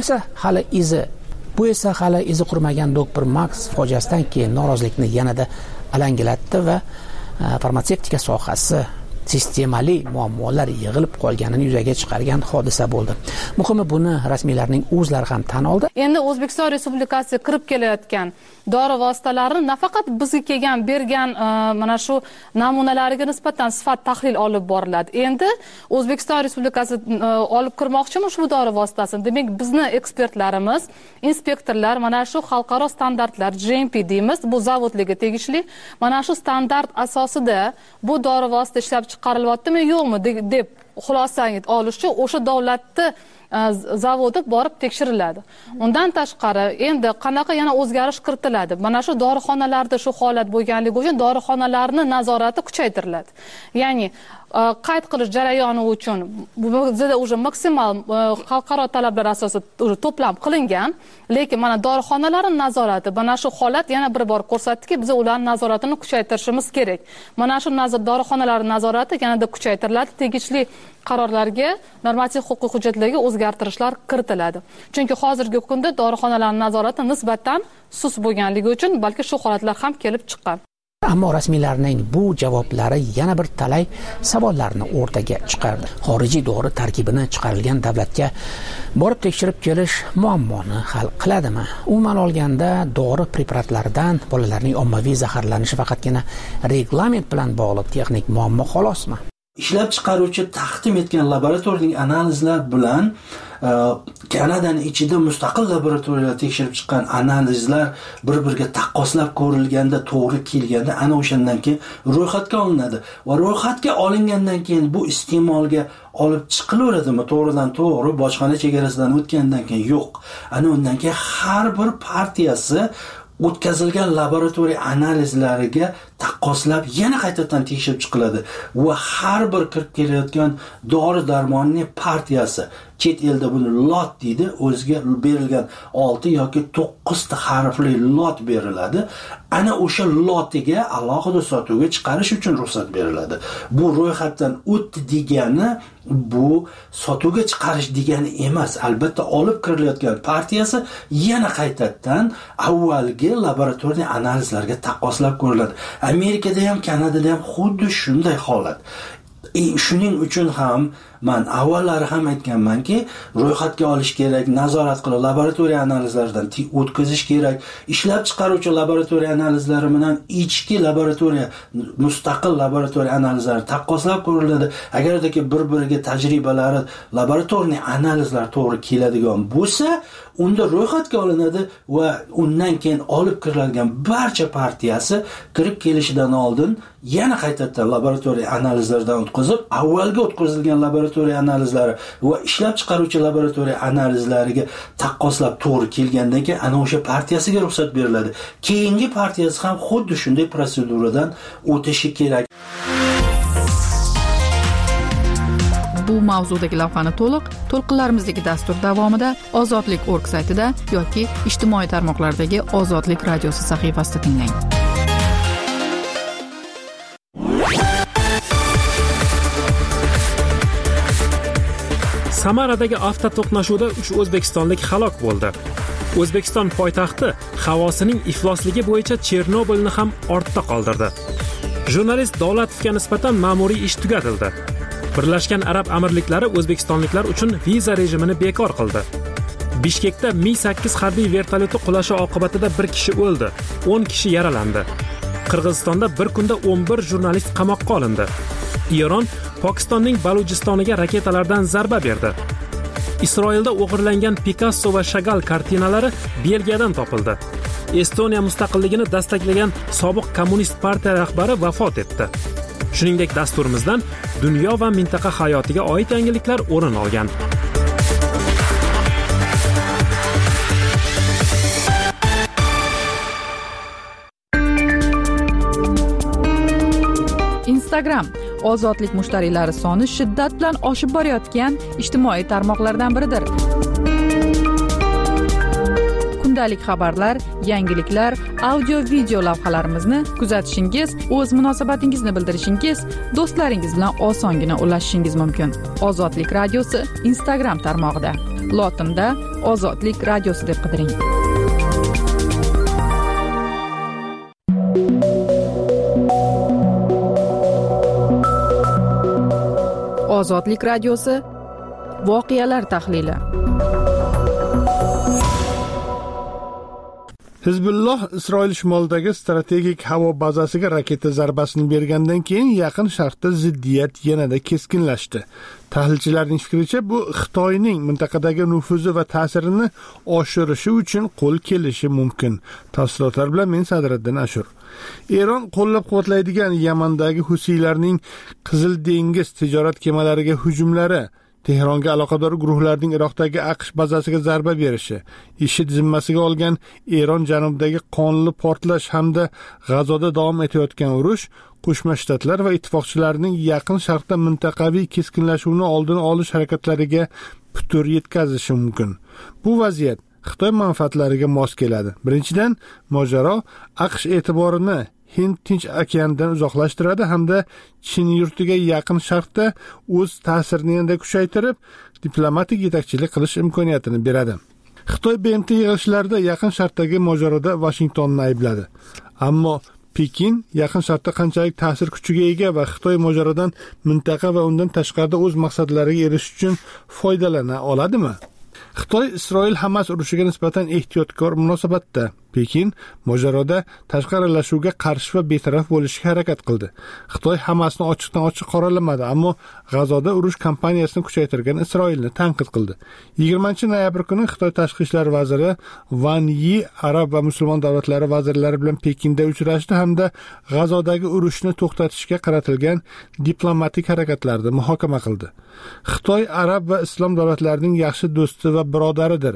esa hali izi qurmagan Dr. Max fojiasidan keyin norozilikni yanada alangalatdi va farmatsevtika sohasi sistemali muammolar yig'ilib qolganini yuzaga chiqargan hodisa bo'ldi. Muhimi buni rasmiylarning o'zlari ham tan oldi. Endi O'zbekiston Respublikasiga kirib kelayotgan dori vositalarini nafaqat bizga kelgan bergan mana shu namunalariga nisbatan sifat tahlil olib boriladi. Endi O'zbekiston Respublikasi olib kirmoqchimi ushbu dori vositasini? Demak, bizni ekspertlarimiz, inspektorlar mana shu xalqaro standartlar GMP deymiz, bu zavodlarga tegishli mana shu standart asosida bu dori vosita ishlab chiqarilyaptimi yo'qmi deb xulosangiz olishchi o'sha davlatni zavodi borib tekshiriladi. Undan tashqari endi qanaqa yana o'zgarish kiritiladi? Mana shu dorixonalarda shu holat bo'lganligi uchun dorixonalarning nazorati kuchaytiriladi. Ya'ni qayd qilish jarayoni uchun bizda уже maksimal xalqaro talablar asosida to'plam qilingan, lekin mana dorixonalarning nazorati mana shu holat yana bir bor ko'rsatdiki, biz ularning nazoratini kuchaytirishimiz kerak. Mana shu dorixonalarning nazorati yanada kuchaytiriladi, tegishli qarorlarga, normativ huquqiy hujjatlarga o'zgartirishlar kiritiladi. Chunki hozirgi kunda dorixonalarning nazorati nisbatan sust bo'lganligi uchun balki shu holatlar ham kelib chiqqan. Ammo rasmiylarning bu javoblari yana bir talay savollarni o'rtaga chiqardi. Xorijiy dori tarkibini chiqarilgan davlatga borib tekshirib kelish muammoni hal qiladimi? Umuman olganda, dori preparatlaridan bolalarning ommaviy zaharlanishi faqatgina reglament bilan bog'liq texnik muammo xolosmi? Ishlab chiqaruvchi taqdim etgan laboratoriyaning analizlar bilan Kanadaning ichida mustaqil laboratoriyalar tekshirib chiqqan analizlar bir-biriga taqqoslab ko'rilganda, to'g'ri kelganda ana o'shandan keyin ro'yxatga olinadi va ro'yxatga olingandan keyin bu iste'molga olib chiqilaveradimi? To'g'ridan to'g'ri bojxona chegarasidan o'tgandan keyin yo'q. Ana undan keyin har bir partiyasi o'tkazilgan laboratoriya analizlariga taqqoslab yana qaytadan tekshirib chiqiladi va har bir kirib kelayotgan dori darmonning partiyasi, chet elda buni lot deydi, o'ziga berilgan 6 yoki 9 ta harfli lot beriladi. Ana o'sha lotiga alohida sotuvga chiqarish uchun ruxsat beriladi. Bu ro'yxatdan o'tdi degani bu sotuvga chiqarish degani emas. Albatta olib kirilayotgan partiyasi yana qaytadan avvalgi laboratoriya analizlariga taqqoslab ko'riladi. Amerikada ham, Kanadada ham xuddi shunday holat. Shuning uchun ham men avvallari ham aytganmanki, ro'yxatga olish kerak, nazorat qilib, laboratoriya analizlaridan o'tkazish kerak. Ishlab chiqaruvchi laboratoriya analizlari bilan ichki laboratoriya, mustaqil laboratoriya analizlari taqqoslab ko'riladi. Agardaki bir-biriga tajribalari, laboratoriya analizlar to'g'ri keladigan bo'lsa, unda ro'yxatga olinadi va undan keyin olib kiriladigan barcha partiyasi kirib kelishidan oldin yana qaytadan laboratoriya analizlaridan o'tkazib, avvalgi o'tkazilgan laboratoriya analizlari va ishlab chiqaruvchi laboratoriya analizlariga taqqoslab to'g'ri kelgandan keyin ana o'sha partiyasiga ruxsat beriladi. Keyingi partiyasi ham xuddi shunday proseduradan o'tishi kerak. Bu mavzudagi lavhani to'lqinlarimizdagi dastur davomida Ozodlik.org saytida yoki ijtimoiy tarmoqlardagi Ozodlik radiosi sahifasida tinglang. Samaradagi avtoto'qnashuvda 3 o'zbekistonlik halok bo'ldi. O'zbekiston poytaxti havosining iflosligi bo'yicha Chernobylni ham ortda qoldirdi. Jurnalist Davlatovga nisbatan ma'muriy ish tugatildi. Birlashgan Arab Amirliklari o'zbekistonliklar uchun viza rejimini bekor qildi. Bishkekda Mi-8 harbiy vertolyoti qulashi oqibatida 1 kishi o'ldi, 10 kishi yaralandi. Qirg'izistonda bir kunda 11 jurnalist qamoqqa olindi. Eron Pokistonning Balujistoniga raketalardan zarba berdi. Isroilda o'g'irlangan Picasso va Chagall kartinalari Belgiyadan topildi. Estoniya mustaqilligini dastaqlagan sobiq kommunist partiya rahbari vafot etdi. Shuningdek, dasturimizdan dunyo va mintaqa hayotiga oid yangiliklar o'rin olgan. Instagram ozodlik mushtariylari soni shiddat bilan oshib borayotgan ijtimoiy tarmoqlardan biridir. Kundalik xabarlar, yangiliklar, audio-video lavhalarimizni kuzatishingiz, o'z munosabatingizni bildirishingiz, do'stlaringiz bilan osongina ulashishingiz mumkin. Ozodlik radiosi Instagram tarmog'ida. Lotinda Ozodlik radiosi deb qidiring. Ozodlik radiosi voqealar tahlili. Hizbulloh Isroil shimolidagi strategik havo bazasiga raketa zarbasini bergandan keyin Yaqin Sharqda ziddiyat yanada keskinlashdi. Tahlilchilarning fikricha, bu Xitoyning mintaqadagi nufuzi va ta'sirini oshirishi uchun qo'l kelishi mumkin. Tafsilotlar bilan men Sadriddin Ashur. Eron qo'llab-quvvatlaydigan Yamandagi Husiylarning Qizil dengiz tijorat kemalariga hujumlari, Tehronga aloqador guruhlarning Iroqdagi AQSh bazasiga zarba berishi, IShID zimmasiga olgan Eron janubidagi qonli portlash hamda G'azoda davom etayotgan urush Qo'shma Shtatlar va ittifoqchilarining Yaqin Sharqda mintaqaviy keskinlashuvni oldini olish harakatlariga putur yetkazishi mumkin. Bu vaziyat Xitoy manfaatlariga mos keladi. Birinchidan, mojaro AQSh e'tiborini Hind Tinch okeanidan uzoqlashtiradi hamda Chin yurtiga Yaqin Sharqda o'z ta'sirini yanada kuchaytirib, diplomatik yetakchilik qilish imkoniyatini beradi. Xitoy BMT yig'ilishlarida Yaqin Sharqdagi mojaroda Vashingtonni aybladi. Ammo Pekin Yaqin Sharqda qanchalik ta'sir kuchiga ega va Xitoy mojarodan mintaqa va undan tashqarida o'z maqsadlariga erishish uchun foydalana oladimi? Xitoy Isroil Hamas urushiga nisbatan ehtiyotkor munosabatda. Pekin mojaroda tashqi aralashuvga qarshi va betaraf bo'lishga harakat qildi. Xitoy Hamasni ochiqdan ochiq qoralamadi, ammo G'azoda urush kampaniyasini kuchaytirgan Isroilni tanqid qildi. 20-noyabr kuni Xitoy tashqi ishlar vaziri Van Yi Arab va musulmon davlatlari vazirlari bilan Pekinda uchrashdi hamda G'azodagi urushni to'xtatishga qaratilgan diplomatik harakatlarni muhokama qildi. Xitoy Arab va islom davlatlarining yaxshi do'sti va birodaridir.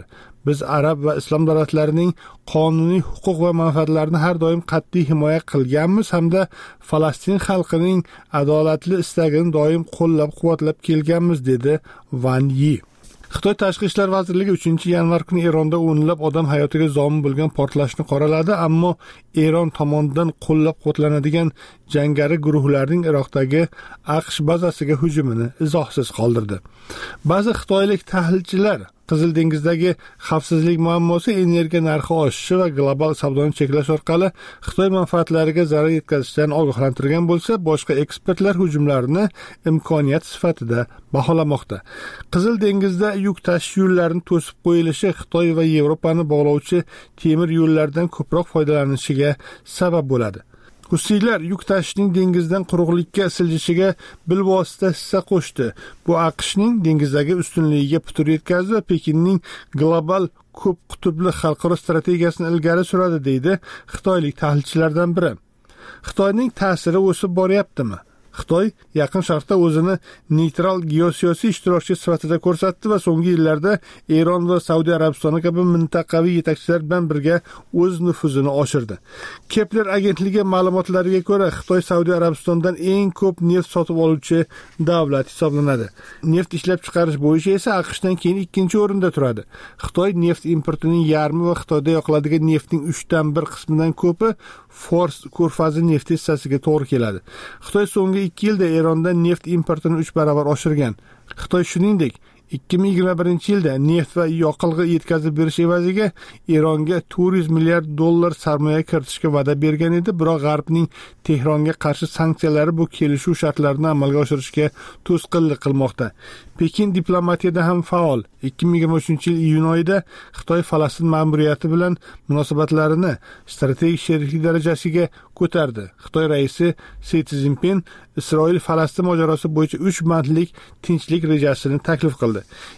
Biz arab va islom davlatlarining qonuniy huquq va manfaatlarini har doim qat'iy himoya qilganmiz hamda Falastin xalqining adolatli istagini doim qo'llab-quvvatlab kelganmiz, dedi Van Yi. Xitoy Tashqi ishlar vazirligi 3-yanvar kuni Eronda o'nlab odam hayotiga zomin bo'lgan portlashni qoraladi, ammo Eron tomonidan qo'llab-quvvatlanadigan jangari guruhlarning Iroqdagi AQSh bazasiga hujumini izohsiz qoldirdi. Ba'zi xitoylik tahlilchilar Qizil dengizdagi xavfsizlik muammosi energiya narxi oshishi va global savdoni cheklash orqali Xitoy manfaatlariga zarar yetkazishdan ogohlantirgan bo'lsa, boshqa ekspertlar hujumlarni imkoniyat sifatida baholamoqda. Qizil dengizda yuk tashish yo'llarini to'sib qo'yilishi Xitoy va Yevropani bog'lovchi temir yo'llardan ko'proq foydalanishiga sabab bo'ladi. Husiylar yuk tashishning dengizdan quruqlikka siljishiga bilvosita hissa qo'shdi. Bu AQShning dengizdagi ustunligiga putur yetkazdi va Pekinning global ko'p qutbli xalqaro strategiyasini ilgari suradi, deydi xitoylik tahlilchilardan biri. Xitoyning ta'siri o'sib boryaptimi? Xitoy Yaqin Sharqda o'zini neytral geosiyosiy ishtirokchi sifatida ko'rsatdi va so'nggi yillarda Eron va Saudiya Arabistoni kabi mintaqaviy yetakchilar bilan birga o'z nufuzini oshirdi. Kepler agentligi ma'lumotlariga ko'ra, Xitoy Saudiya Arabistondan eng ko'p neft sotib oluvchi davlat hisoblanadi. Neft ishlab chiqarish bo'yicha esa AQShdan keyin 2-o'rinda turadi. Xitoy neft importining yarmi va Xitoyda yoqiladigan neftning 1/3 qismidan ko'pi Fors ko'rfazi neft hissasiga to'g'ri keladi. Xitoy so'nggi 2 yilda Erondan neft importini 3 barobar oshirgan. Xitoy shuningdek 2021-yilda neft va yoqilg'i yetkazib berish evaziga Eronga $400 milliard sarmoya kiritishga va'da bergan edi, biroq G'arbning Tehronga qarshi sanksiyalari bu kelishuv shartlarini amalga oshirishga to'sqinlik qilmoqda. Pekin diplomatiyada ham faol. 2023-yil iyun oyida Xitoy Falastin ma'muriyati bilan munosabatlarini strategik sheriklik darajasiga ko'tardi. Xitoy raisi Si Szinpin Isroil-Falastin mojarosi bo'yicha 3 bandlik tinchlik rejasini taklif qildi.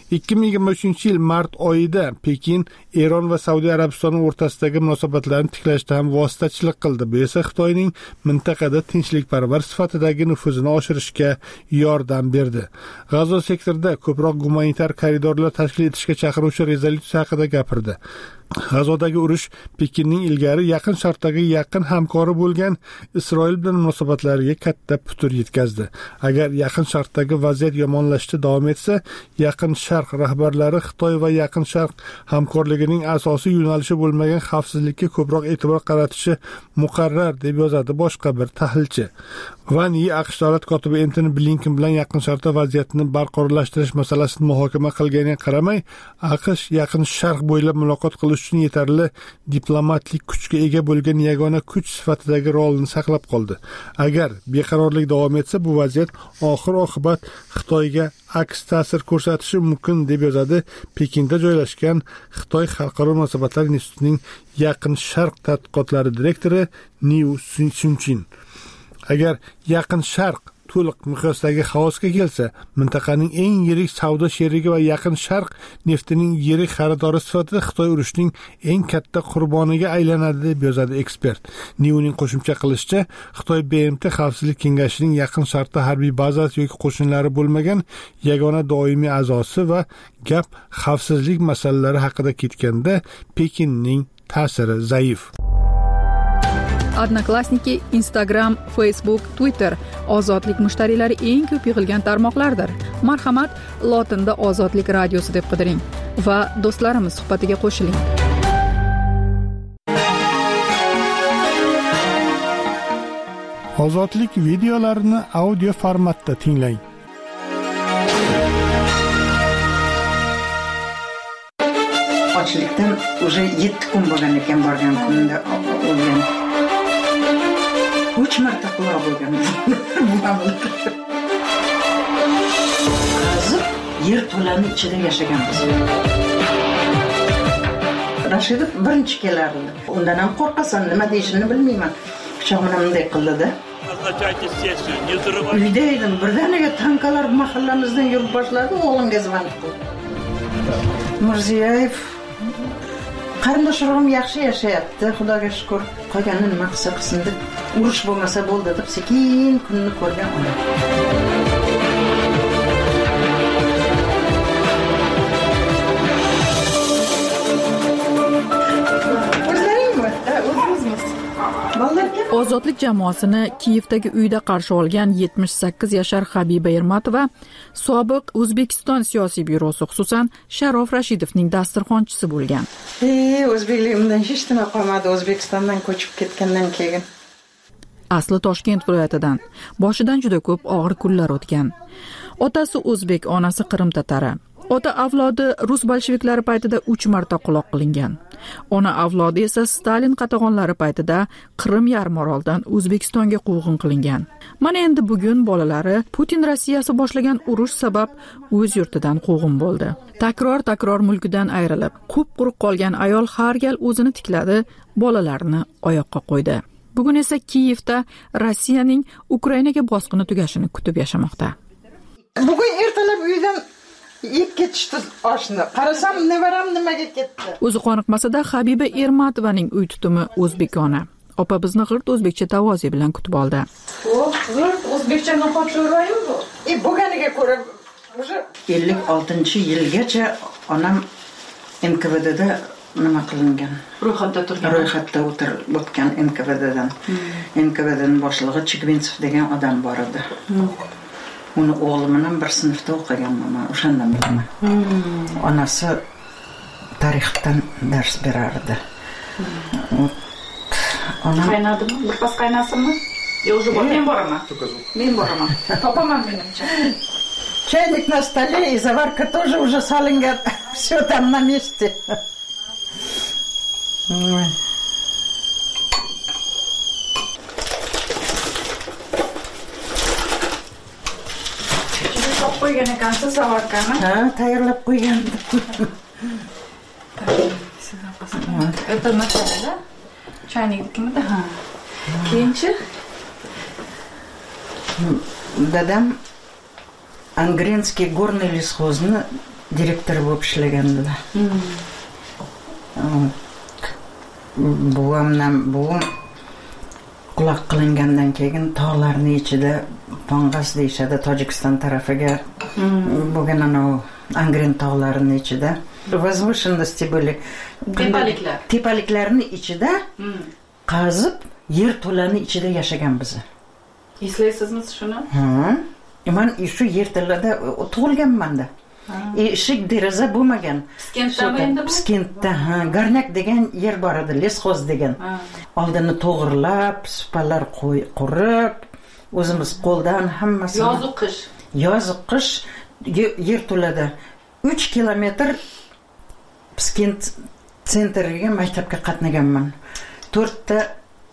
2023-yil mart oyida Pekin Eron va Saudiya Arabistoni o'rtasidagi munosabatlarni tiklashda ham vositachilik qildi. Bu esa Xitoyning mintaqada tinchlikparvar sifatidagi nufuzini oshirishga yordam berdi. G'azo sektorida ko'proq gumanitar koridorlar tashkil etishga chaqiruvchi rezolyutsiya haqida gapirdi. G'azodagi urush Pekinning ilgari Yaqin Sharqdagi yaqin hamkori bo'lgan Isroil bilan munosabatlariga katta putur yetkazdi. Agar Yaqin Sharqdagi vaziyat yomonlashishda davom etsa, Yaqin Sharq rahbarlari Xitoy va Yaqin Sharq hamkorligining asosiy yo'nalishi bo'lmagan xavfsizlikka ko'proq e'tibor qaratishi muqarrar, deb yozadi boshqa bir tahlilchi. Van Yi AQSh davlat kotibi Antony Blinken bilan Yaqin Sharqda vaziyatni barqarorlashtirish masalasini muhokama qilganiga qaramay, AQSh Yaqin Sharq bo'ylab muloqot qilish uchun yetarli diplomatik kuchga ega bo'lgan yagona kuch sifatidagi rolini saqlab qoldi. Agar beqarorlik davom etsa, bu vaziyat oxir-oqibat Xitoyga aks ta'sir ko'rsatishi mumkin, deb yozadi Pekinda joylashgan Xitoy xalqaro munosabatlar institutining Yaqin Sharq tadqiqotlari direktori Niu Sunchin. Agar Yaqin Sharq to'liq miqyosdagi xaosga kelsa, mintaqaning eng yirik savdo sherigi va Yaqin Sharq neftining yirik xaridori sifatida Xitoy urushning eng katta qurboniga aylanadi, deb yozadi ekspert. Niuning qo'shimcha qilishicha, Xitoy BMT Xavfsizlik kengashining Yaqin Sharqda harbiy bazasi yoki qo'shinlari bo'lmagan yagona doimiy a'zosi va gap xavfsizlik masalalari haqida ketganda Pekinning ta'siri zaif. Odnoklassniki, Instagram, Facebook, Twitter ozodlik mushtariylari eng ko'p yig'ilgan tarmoqlardir. Marhamat, lotinda Ozodlik radiosi deb qidiring va do'stlarimiz suhbatiga qo'shiling. Ozodlik videolarini audio formatda tinglang. Ochlikdan уже 7 kun bo'lgan ekan, borgan kunida o'lgan. 3 marta quloq bo'lgan. Qizib, yer to'lani ichida yashaganmiz. Rashidov birinchi kelardi. Undan ham qo'rqasan, nima deyishini bilmayman. Pichoq bilan bunday qildi-da. Uyda edim, birdaniga tankalar mahallamizdan yurib boshladi, o'g'limga zvonib qildi. Mirziyoyev qarindoshlarim yaxshi yashayapti, Xudoga shukr. Qolganini nima qilsa qilsin deb, urush bo'lmasa bo'ldi deb sekin kunni ko'rgan ona. keldingizmi? Ozodlik jamoasini Kiyevdagi uyda qarshi olgan 78 yashar Habiba Ermatova sobiq O'zbekiston siyosiy byurosi, xususan Sharof Rashidovning dasturxonchisi bo'lgan. O'zbekligimdan hech nima qolmadi, O'zbekistondan ko'chib ketgandan keyin. Asli Toshkent viloyatidan. Boshidan juda ko'p og'ir kunlar o'tgan. Otasi o'zbek, onasi Qrim tatari. Ota avlodi rus bolsheviklari paytida 3 marta quloq qilingan. Ona avlodi esa Stalin qatag'onlari paytida Qrim yarimoroldan O'zbekistonga quvg'in qilingan. Mana endi bugun bolalari Putin Rossiyasi boshlagan urush sabab o'z yurtidan quvg'in bo'ldi. Takror mulkidan ayrilib, qup-quruq qolgan ayol har gal o'zini tikladi, bolalarini oyoqqa qo'ydi. Bugun esa Kiyevda Rossiyaning Ukrainaga bosqini tugashini kutib yashamoqda. Bugun ertalab uydan yeb ketishdi oshni. Qarasam, nevaram nimaga ketdi? O'zi qoniqmasada Habiba Ermatovaning uy tutumi o'zbekona. Opa bizni g'irt o'zbekcha tavozi bilan kutib oldi. G'irt o'zbekcha noxo'sh o'raymi bu? Bo'lganiga ko'ra, o'sha 56-yilgacha onam NKVDda nima qilingan? Ro'yxatda turgan. Ro'yxatda o'tgan NKVDdan. NKVDning boshlig'i Chigvintsov degan odam bor edi. Uni o'g'lim bilan bir sinfda o'qiganman, o'shandan bilaman. Onasi tarixdan dars berardi. Onam qaynadimi? Birpas qaynasimi? Уже men boraman. Men boraman. Topaman menimcha. Чайник на столе и заварка тоже уже салинган. Все там на месте. Qo'ygan ekansiz zavarkani? Ha, tayyorlab qo'ygandim. Это начало, да? Чайникникida, ha. Keyinchi dadam Angrenskiy горный лесхозны direktori bo'lib ishlagandilar. Buvim quloq qilingandan keyin tog'larning ichida Pangas deyishadi, Tojikiston tarafiga bo'lgan Angren tog'larining ichida возвышенности были. Tepaliklarning ichida qazib yer to'lani ichida yashagan biz. Eslaysizmi shuni? Men shu yer to'lada tug'ilganman-da. Eshik deraza bo'lmagan. Piskentda, Garnak degan yer bor edi, lesxoz degan. Oldini to'g'irlab, supalar qurib, o'zimiz qo'ldan hammasini. Yoz qish yer to'lada 3 kilometr Piskent sentriga maktabga qatnaganman. 4 ta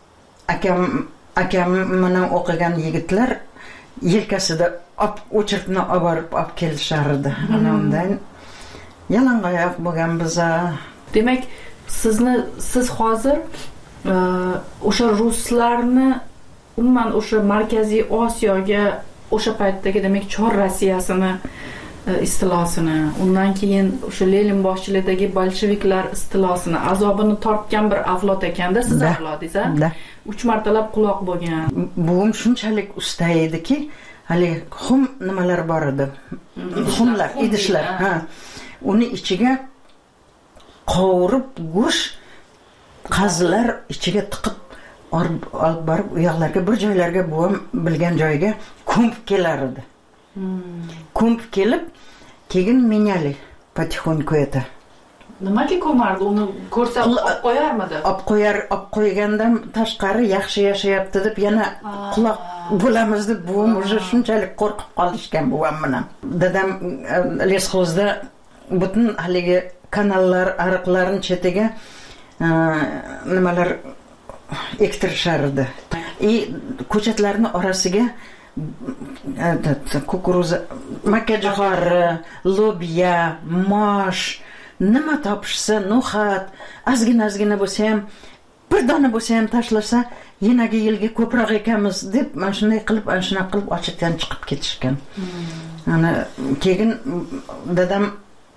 akam bilan o'qigan yigitlar yelkasida o'chirtni olib kelishardi. Ana undan yalangoyoq bo'lgan biz. Demak, siz hozir o'sha ruslarni umuman o'sha Markaziy Osiyoga o'sha paytdagi demak Chor Rossiyasini istilosini, undan keyin o'sha Lenin boshchiligidagi bolsheviklar istilosini, azobini tortgan bir avlod ekanda, siz avlodingiz, a? 3 martalab quloq bo'lgan. Buvim shunchalik usta ediki, hali xum nimalar bor edi. Xumlar, idishlar, uni ichiga qovurib go'sht qazilar ichiga tiqib olib borib, u yoqlarga bir joylarga buvim bilgan joyga ko'mib kelar edi. Ko'mib kelib, keyin menyali потихоньку это. Nimaga ko'mardi? Uni ko'rsa olib qo'yarmidi? Olib qo'ygandan tashqari yaxshi yashayapti deb yana quloq bo'lamiz deb buvim o'sha shunchalik qo'rqib qolishgan buvim bilan. Dadam lesxozda butun haligi kanallar, ariqlarning chetiga nimalar ektirishardi. Ko'chatlarning orasiga kukuruza, makkajo'xori, lobya, mosh, nima topishsa, no'xat, ozgina bo'lsa ham, bir dona bo'lsa ham tashlasa, yanagi yilga ko'proq ekanmiz deb, mana shunday qilib, ochitdan chiqib ketishgan. Ana keyin dadam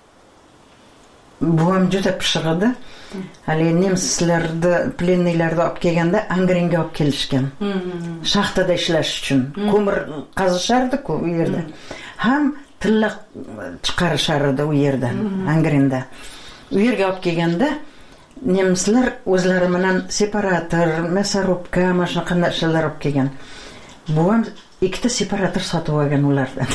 buvim juda pishiq edi. Hali nemslarni, plennilarni olib kelganda Angrenga olib kelishgan. Shaxtada ishlash uchun. Ko'mir qazishardi-ku u yerda. Ham tilla chiqarishardi u yerdan, Angrenda. U yerga olib kelganda nemislar o'zlari bilan separator, мясорубка, mana shunaqa narsalar olib kelgan. Bu ham ikkita separator sotib olgan ulardan.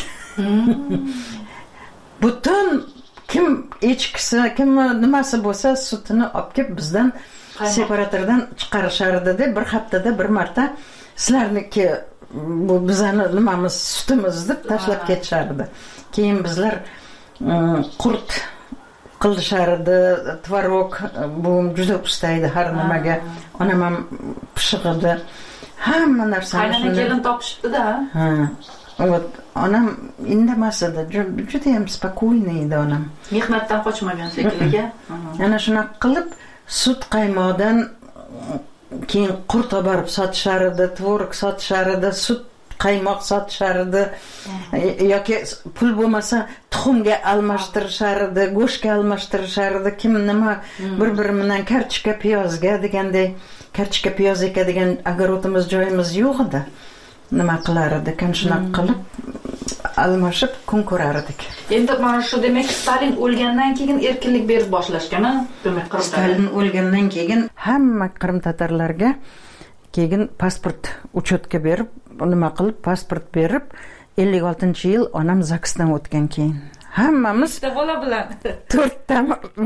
Butun kim echkisi, kim nimasi bo'lsa sutini olib kelib bizdan separatordan chiqarishardi deb bir haftada bir marta sizlarniki bu bizani nimamiz sutimiz deb tashlab ketishardi. Keyin bizlar qurt qilishardi, tvorog, bu juda usta edi har nimaga. Onam ham pishiq edi. Hamma narsani qaynona kelin topishibdi-da. Ha. Вот, onam indamas edi. Juda ham spokойный edi onam. Mehnatdan qochmagan shekilliga. Ana shunaqa qilib sut qaymoqdan keyin qurt borib sotishardi, tvorog sotishardi, sut qaymoq sotishardi yoki pul bo'lmasa tuxumga almashtirishardi, go'shtga almashtirishardi, kim nima bir-biri bilan kartoshka piyozga deganday, kartoshka piyoz ekadigan огородimiz joyimiz yo'q edi. Nima qilar edik, shunaqa qilib almashib kun ko'rardik. Endi mana shu demak Stalin o'lgandan keyin erkinlik berib boshlashgan, demak Stalin o'lgandan keyin hamma Qrim tatarlarga keyin pasport uchotka berib, nima qilib pasport berib 56-yil onam zaksdan o'tgan keyin hammamiz bola bilan 4ta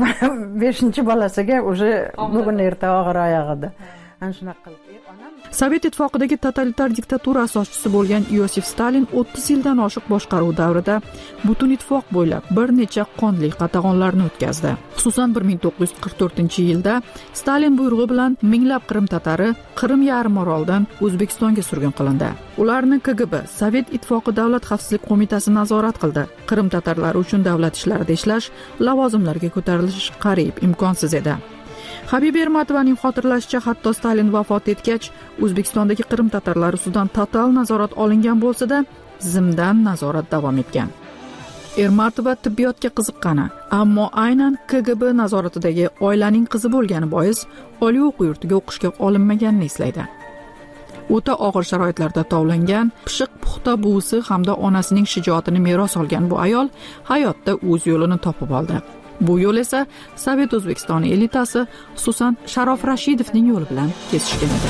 5-bolasiga уже bugun erta og'ir oyoq edi. Ana shunaqa qilib Sovet ittifoqidagi totalitar diktatura asoschisi bo'lgan Iosif Stalin 30 yildan oshiq boshqaruv davrida butun ittifoq bo'ylab bir necha qonli qatag'onlarni o'tkazdi. Xususan 1944-yilda Stalin buyrug'i bilan minglab Qrim tatari Qrim yarimorolidan O'zbekistonga surgun qilindi. Ularni KGB, Sovet ittifoqi davlat xavfsizlik qo'mitasi nazorat qildi. Qrim tatarlari uchun davlat ishlarida ishlash, lavozimlarga ko'tarilish qariyb imkonsiz edi. Habiba Ermatovaning xotirlashicha, hatto Stalin vafot etgach, O'zbekistondagi Qrim tatarlari ustidan total nazorat olingan bo'lsa-da, zimdan nazorat davom etgan. Ermatova tibbiyotga qiziqqani, ammo aynan KGB nazoratidagi oilaning qizi bo'lgani bois oliy o'quv yurtiga o'qishga olinmaganini eslaydi. O'ta og'ir sharoitlarda tovlangan, pishiq puxta buvisi hamda onasining shijoatini meros olgan bu ayol hayotda o'z yo'lini topib oldi. Bu yo'l esa Sovet O'zbekistoni elitasi, xususan Sharof Rashidovning yo'li bilan kesishgan edi.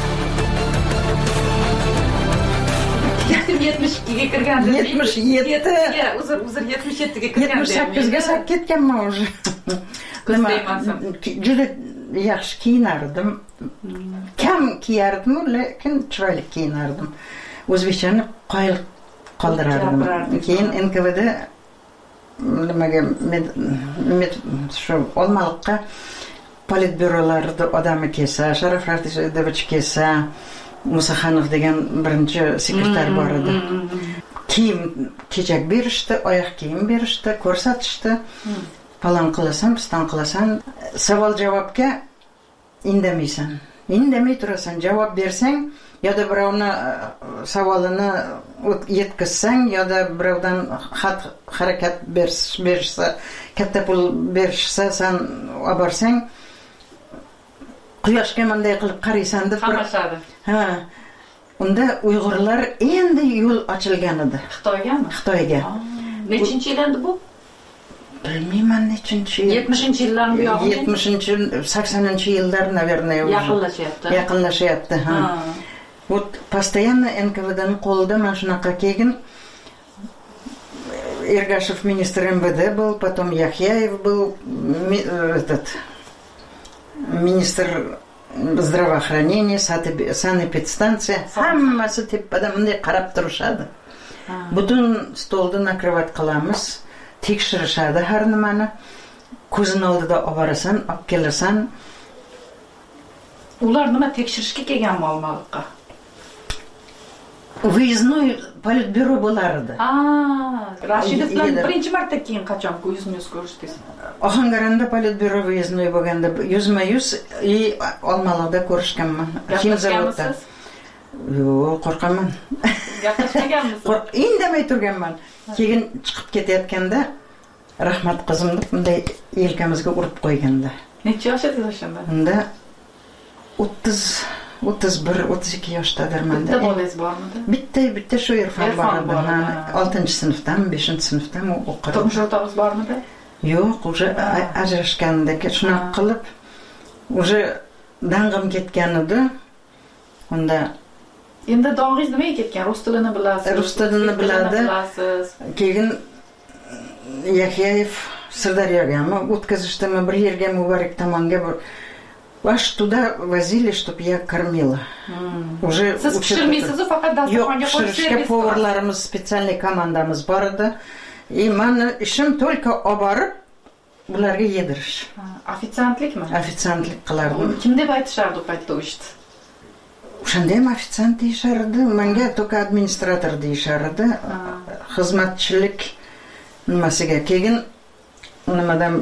72 ga kirganda 77 uzr 77 ga kirganda 78 ga sap ketganman уже. Nima juda yaxshi kiyinardim. Kam kiyardim, lekin chiroyli kiyinardim. O'zbekchani qoyil qoldirardim. Keyin NKVD nimaga shu Olmaliqqa politbyurolarda odami kelsa, Sharof Rashidovich kelsa, Musaxanov degan birinchi sekretar bor edi. Kiyim kechak berishdi, oyoq kiyim berishdi, ko'rsatishdi. Falon qilasan, piston qilasan, savol-javobga indamaysan. Indamay turasan, javob bersang, yoda birovni savolini yetkazsang, yoda birovdan xat harakat berishsa, katta pul berishsa, sen oborsang, quyoshga menday qilib qaraysan deb qamashadi. Ha. Unda Uyg'urlar endi yo'l ochilgan edi. Xitoygami? Xitoyga. Nechinchi yil endi bu? Bilmayman nechinchi yil. 70-yillar bu yo'q. 80-yillar, наверное, yaqinlashyapti. Ha. Вот постоянно NKVDning qo'lida mana shunaqa keyin Ergashev министр МВД был, потом Яхьяев был, этот министр здравоохранения, санэпидстанция, hammasi tepadan bunday qarab turishadi. Butun stolni nakrivat qilamiz, tekshirishadi har nimani. Ko'zing oldida olib borasan, olib kelasan. Ular nima tekshirishga kelgan Olmaliqqa? Выездной политбюро bo'lar edi. Rashidov bilan birinchi marta keyin qachon yuzma-yuz ko'rishdingiz? Ohangaronda политбюро выездной bo'lganda yuzma-yuz Olmaliqda ko'rishganman. Gaplashganmisiz? Yo'q, qo'rqaman. Gaplashmaganmisiz? Indamay turganman. Keyin chiqib ketayotganda rahmat qizim deb bunday yelkamizga urib qo'yganda. Necha yosh edingiz o'shanda? Unda 31-32 yoshdadirman. Bitta bolangiz bormidi? Bitta shu Irfon bor edi. 6-sinfdan, 5-sinfdan o'qirdim. Turmush o'rtog'ingiz bormidi? Yo'q, уже ajrashgandek shunaqa qilib уже dang'im ketgan edi. Unda endi dong'ingiz nimaga ketgan? Rus tilini bilasiz? Rus tilini biladi. Keyin Yaxyayev Sirdaryogami o'tkazishdimi, bir yerga Muborak tomonga bir аж туда возили, чтобы я кормила. Уже siz pishirmaysiz, faqat dasturxonga qo'yib servis. Поварларimiz, специальный komandamiz bor edi. И meni ishim только olib borib bularga yedirish. Ofitsiantlikmi? Ofitsiantlik qilardim. Kim deb aytishardi u paytda u ishni? O'shanda ham ofitsiant deyishardi, menga только administrator deyishardi. Xizmatchilik nimasiga keyin nimadan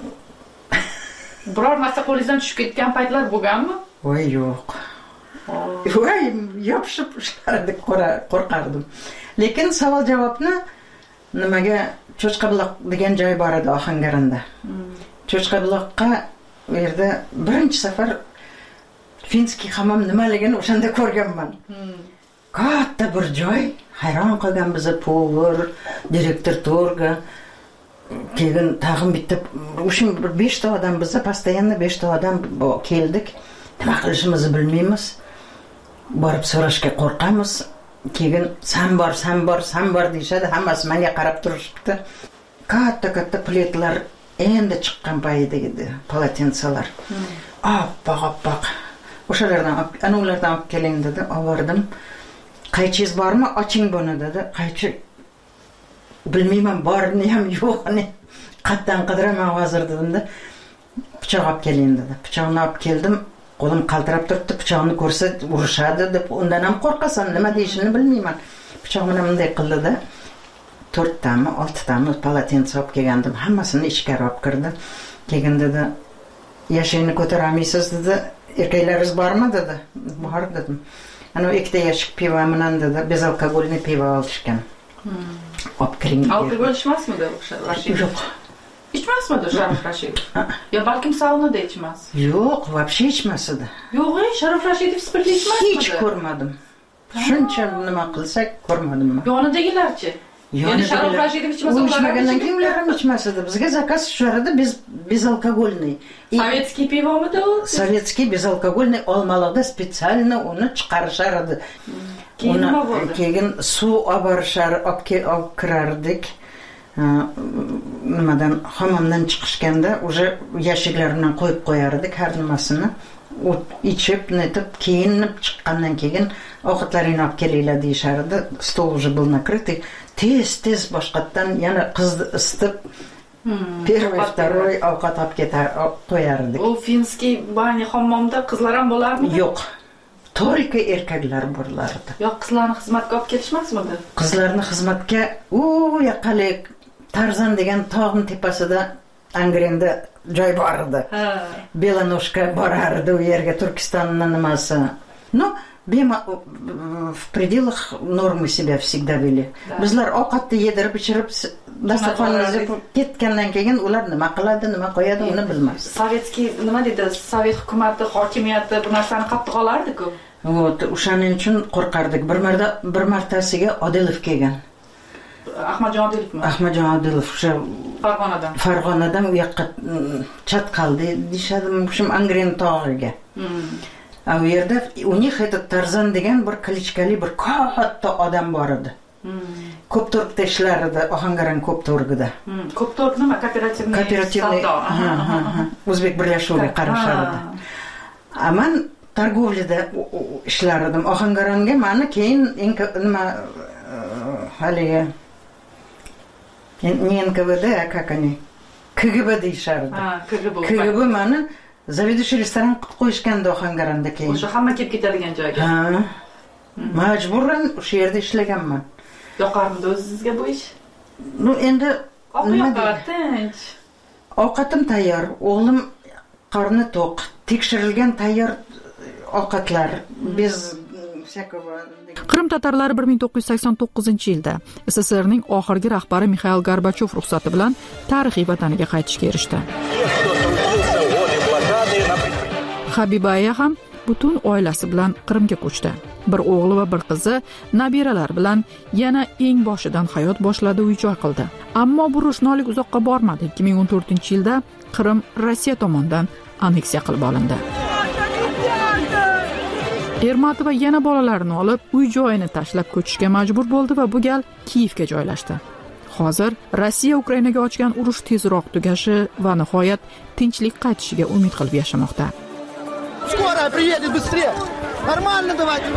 biror narsa qo'lingizdan tushib ketgan paytlar bo'lganmi? Voy yo'q. Voy yopishib ishlardi, qo'rqardim. Lekin savol javobni nimaga Cho'chqabuloq degan joy bor edi Ohangaronda. Cho'chqabuloqqa u yerda birinchi safar finskiy hammom nimaligini o'shanda ko'rganman. Katta bir joy, hayron qolgan bizni povur, direktor to'rga. Keyin tag'in bitta o'shin 5 ta odam bizda постоянно 5 ta odam keldik. Nima qilishimizni bilmaymiz. Borib so'rashga qo'rqamiz. Keyin sen bor deyishadi, hammasi menga qarab turishibdi. Katta pletlar endi chiqqan payida edi, palatensalar. Oppoq. O'shalardan olib keling dedi, oldim. Qaychingiz bormi? Oching buni dedi. Qaychi bilmayman, bormi ham yo'qmi. Qatdan qidiraman hozir dedimda. Pichoq olib keling dedi. Pichoqni olib keldim. Qo'lim qaltirab turibdi, pichoqni ko'rsa urishadi deb undan ham qo'rqasan, nima deyishini bilmayman. Pichoq bilan bunday qildi-da. 4 tami, 6 tami palatensa olib kelgandim. Hammasini ichkari olib kirdi. Keyin dedi, "Yashayni ko'tarolmaysiz" dedi. "Erkaklaringiz bormi?" dedi. "Bor" dedim. Ana ikkita yashik pivo bilan dedi, bezalkogolniy pivo olishgan. Olib kiring. Alkogol ichmasmidi o'sha? Yo'q. İçmezmidi Sharif Rashidov? Yo balkim saunada içmez. Yo'q, вообще içmasdi. Yo'q, Sharif Rashidov spirtli içmasmidi? Hech ko'rmadim. Shuncha nima qilsak ko'rmadim. Yonidagilarchi? Yani Sharif Rashidov içmasa ulardan kim ular ham içmasdi. Bizga zakaz tushadi bezalkogolniy. Sovetskiy pivomidi u? Sovetskiy bezalkogolniy olmalarda spesialni uni chiqarishardi. Keyin suv olib kirardik. Nimadan hammomdan chiqishganda уже yashiklar bilan qo'yib qo'yardik har nimasini. Ichib, netib, kiyinib chiqqandan keyin ovqatlaringni olib kelinglar deyishardi. Stol уже был накрытый. Tez boshqatdan yana qizni isitib, первый, второй ovqat olib qo'yardik. U finskiy bani hammomda qizlar ham bo'larmi? Yo'q. Только erkaklar bo'lardi. Yo'q, qizlarni xizmatga olib kelishmasmidi? Qizlarni xizmatga yoqalik Tarzan degan tog'ning tepasida Angrenda joy bor edi. Belanoshka borardi u yerga, Turkistonning nimasi. No, в пределах нормы себя всегда вели. Bizlar ovqatni yedirib, ichirib, dasturxonimizga ketgandan keyin ular nima qiladi, nima qo'yadi, uni bilmaymiz. Sovetskiy nima dedi? Sovet hukumati, hokimiyati bu narsani qattiq olardi-ku. O'shaning uchun qo'rqardik. Bir martasiga Odilov kelgan. Ahmadjon Odilovmi? Ahmadjon Odilov o'sha Farg'onadan u yoqqa chatqaldi deyshadi, o'sham Angren tog'iga. U yerda u них этот Tarzan degan bir klichkali bir katta odam bor edi. Ko'ptorgda ishlar edi, Ohangaron ko'ptorgida. Ko'ptorg nima? Kooperativniy O'zbek birlashuviga qarashardi. Aman торговляda ishlar edim. Ohangaronga meni keyin nima haligi NKVD, как они? KGB deyishardi. KGB meni заведующий restoran qilib qo'yishganda Ohangaronda keyin. O'sha hamma kelib ketadigan joyga. Majburan o'sha yerda ishlaganman. Yoqarmidi o'zingizga bu ish? Endi nima tinch. Ovqatim tayyor, o'g'lim qorni to'q, tekshirilgan tayyor ovqatlar, bez Qrim tatarlari 1989-yilda SSRning oxirgi rahbari Mixail Gorbachov ruxsati bilan tarixiy vataniga qaytishga erishdi. Habibaya ham butun oilasi bilan Qrimga ko'chdi. Bir o'g'li va bir qizi nabiralar bilan yana eng boshidan hayot boshladi, uy-joy qildi. Ammo bu ro'shnolik uzoqqa bormadi. 2014-yilda Qrim Rossiya tomonidan anneksiya qilib olindi. Ermatova yana bolalarini olib uy joyini tashlab ko'chishga majbur bo'ldi va bu gal Kiyevga joylashdi. Hozir Rossiya Ukrainaga ochgan urush tezroq tugashi va nihoyat tinchlik qaytishiga umid qilib yashamoqda. Скоро приедет быстрее. Нормально давайте.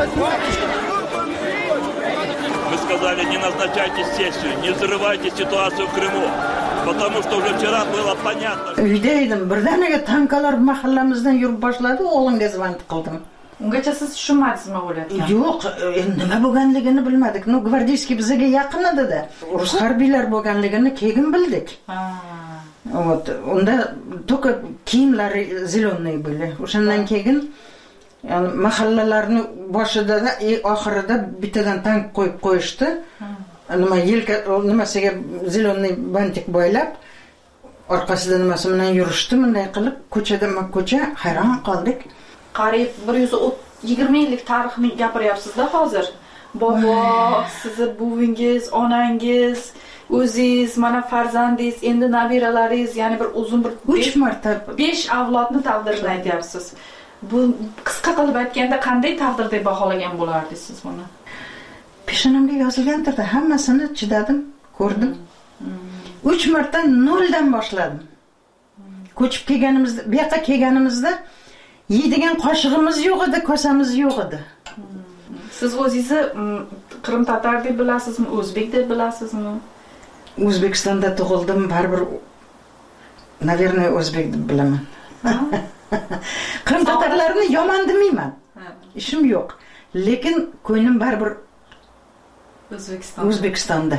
Мы сказали, не назначайте сессию, не взрывайте ситуацию в Крыму, потому что уже вчера было понятно. Uyda edim, birdaniga tankalar mahallamizdan yurib boshladi, o'g'limga zvonit qildim. Ungacha siz tushunmadingizmi bo'layotgan? Yo'q, nima bo'lganligini bilmadik. No, gvardiyskiy bizga yaqin edi-da. Rus harbiylar bo'lganligini keyin bildik. Вот, unda только kiyimlari zelenoy bo'ldi. O'shandan keyin mahallalarni boshida da oxirida bittadan tank qo'yib qo'yishdi. Nima yelka nimasiga zelenoy bantik bo'ylab, orqasida nimasi bilan yurishdi, bunday qilib ko'cha hayron qoldik. Qariyb 120 yillik tarixni gapiryapsiz-da hozir. Bobo, sizni buvingiz, onangiz, o'zingiz, mana farzandingiz, endi nabiralaringiz, ya'ni bir uzun bir 3 marta 5 avlodni taqdirini aytyapsiz. Bu qisqa qilib aytganda qanday taqdir deb baholagan bo'lardingiz siz buni? Peshonamga yozilgandir-da, hammasini chidadim, ko'rdim. 3 marta noldan boshladim. Ko'chib kelganimizda, bu yoqqa kelganimizda yeydigan qoshig'imiz yo'q edi, kosamiz yo'q edi. Siz o'zingizni Qrim tatar deb bilasizmi, o'zbek deb bilasizmi? O'zbekistonda tug'ildim, baribir navernoy o'zbek deb bilaman. Qrim tatarlarini yomon demayman. Ishim yo'q. Lekin ko'nglim baribir O'zbekistonda.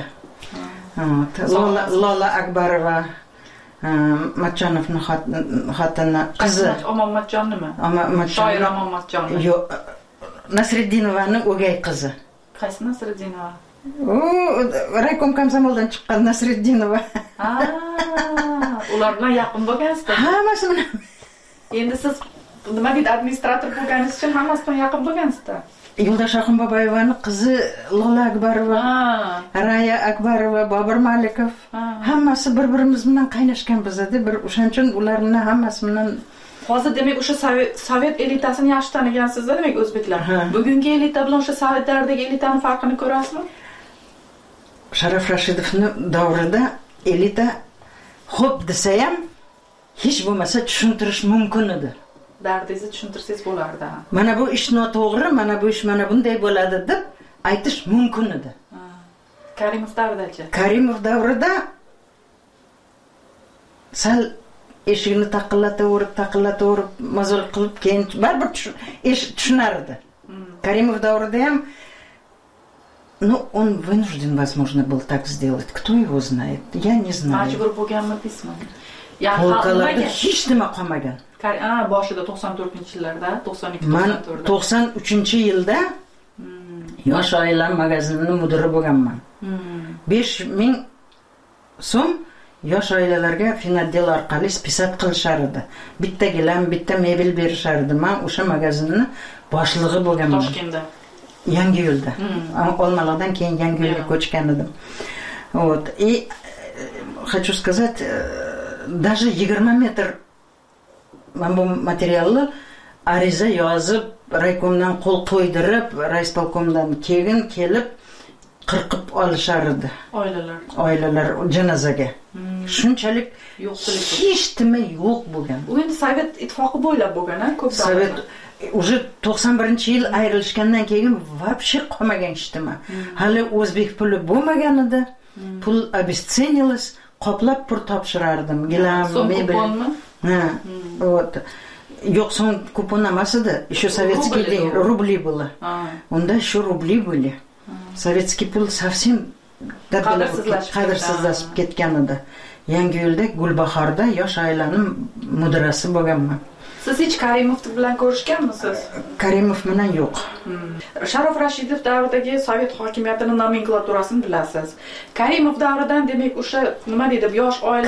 Lola Akbarova, Matchonovning xotini, qizi. Omon Matchonnimi? Shoir Omon Matchonni. Yo'q, Nasriddinovaning o'gay qizi. Qaysi Nasriddinova? Raykom komsomoldan chiqqan Nasriddinova. Ular bilan yaqin bo'lgansizda? Hammasi bilan. Endi siz nima deydi, administrator bo'lganingiz uchun hammasi bilan yaqin bo'lgansizda? Yo'ldosh Axunboboyevaning qizi Lola Akbarova, Raya Akbarova, Bobur Malikov, hammasi bir-birimiz bilan qaynashgan bizda. Bir o'shaning uchun ularni hammasi bilan hozir demak o'sha sovet elitasini yaxshi tanigansizda, demak o'zbeklar. Bugungi elita bilan o'sha sovet davridagi elitaning farqini ko'rasizmi? Sharof Rashidovning davrida elita xo'p desa ham hech bo'lmasa tushuntirish mumkin edi. Dardingizni tushuntirsangiz bo'lardi. Mana bu ish noto'g'ri, mana bu ish mana bunday bo'ladi deb aytish mumkin edi. Karimov davridachi? Karimov davrida sal eshikni taqillataverib, mazol qilib keyin baribir tushunar edi. Karimov davrida ham он вынужден, возможно, был так сделать. Кто его знает? Я не знаю. Majbur bo'lganmi deysizmi? Polkalarda hech nima qolmagan. Boshida 94-yillarda, 92-94da. Men 93-yilda Yosh oilam magazinining mudiri bo'lganman. 5000 so'm yosh oilalarga Finotdel orqali spisat qilishar edi. Bitta gilam, bitta mebel berishar edi. Men o'sha magazinning boshlig'i bo'lganman. Toshkentda. Yangiyo'lda. Olmaliqdan keyin Yangiyo'lga ko'chgan edim. Вот. И хочу сказать, даже 20 metr men bu materialni ariza yozib, raykomdan qo'l qo'ydirib, raispolkomdan keyin kelib qirqib olishar edi. Oilalar janozaga. Shunchalik hech nima yo'q bo'lgan. U endi Sovet ittifoqi bo'ylab bo'lgan-a, ko'p Sovet уже 91-yil ayrilishgandan keyin вообще qolmagan hech nima. Hali o'zbek puli bo'lmagan edi. Pul обесценилось, qoplab pul topshirardim. Gilam, mebel. Вот. Yo'q, so'ng kupon emas edi. Еще советский день, рубли было. Unda еще рубли были. Sovetskiy pul совсем qadrsizlashib ketgan edi. Yangiyo'lda Gulbahorda yosh oilaning mudirasi bo'lganman. Siz hech Karimov bilan ko'rishganmisiz? Karimov bilan yo'q. Sharof Rashidov davridagi sovet hokimiyatining nomenklaturasini bilasiz. Karimov davridan demak o'sha nima deydi, yosh oila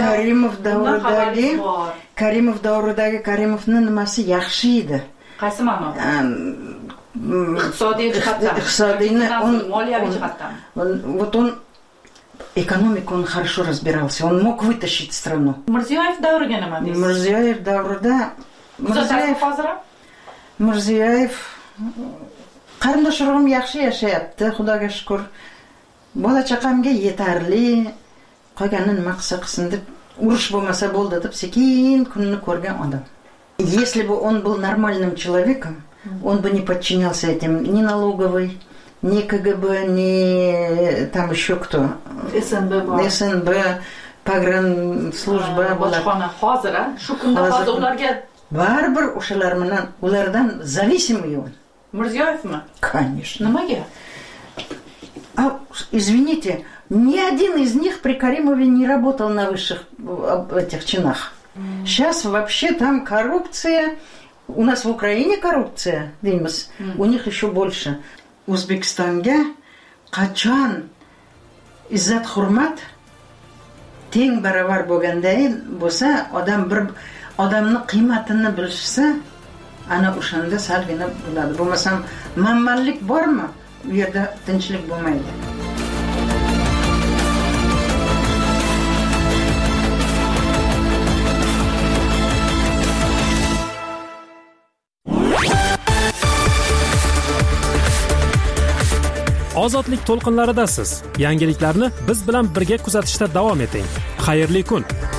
Karimov davridagi Karimovning nimasi yaxshi edi. Qaysi ma'noda? Iqtisodiy jihatdan. Iqtisodiyni, moliyaviy jihatdan. Вот он экономику он хорошо разбирался. Он мог вытащить страну. Mirziyoyev davriga nima deysiz? Mirziyoyev davrida Mirziyoyev qarindosh urug'im yaxshi yashayapti, Xudoga shukr. Bola chaqamga yetarli, qolganini nima qilsa qilsin deb, urush bo'lmasa bo'ldi deb sekin kunni ko'rgan odam. Если бы он был нормальным человеком, он бы не подчинялся этим ни налоговой, ни КГБ, ни там еще кто. СНБ, pogranslujba bojxona hozir shu kunda hozir ularga baribir o'shalar bilan ulardan зависимый он. Mirziyoyevmi? Конечно. Nimaga? Извините, ни один из них при Каримове не работал на высших этих чинах. Сейчас вообще там коррупция. У нас в Украине коррупция, Димас, у них еще больше. O'zbekistonga qachon izzat hurmat teng baravar bo'lganday bo'lsa, odamni qiymatini bilsa, ana o'shanda salgina bo'ladi. Bo'lmasam, manmanlik bormi? U yerda tinchlik bo'lmaydi. Ozodlik to'lqinlaridasiz. Yangiliklarni biz bilan birga kuzatishda davom eting. Xayrli kun.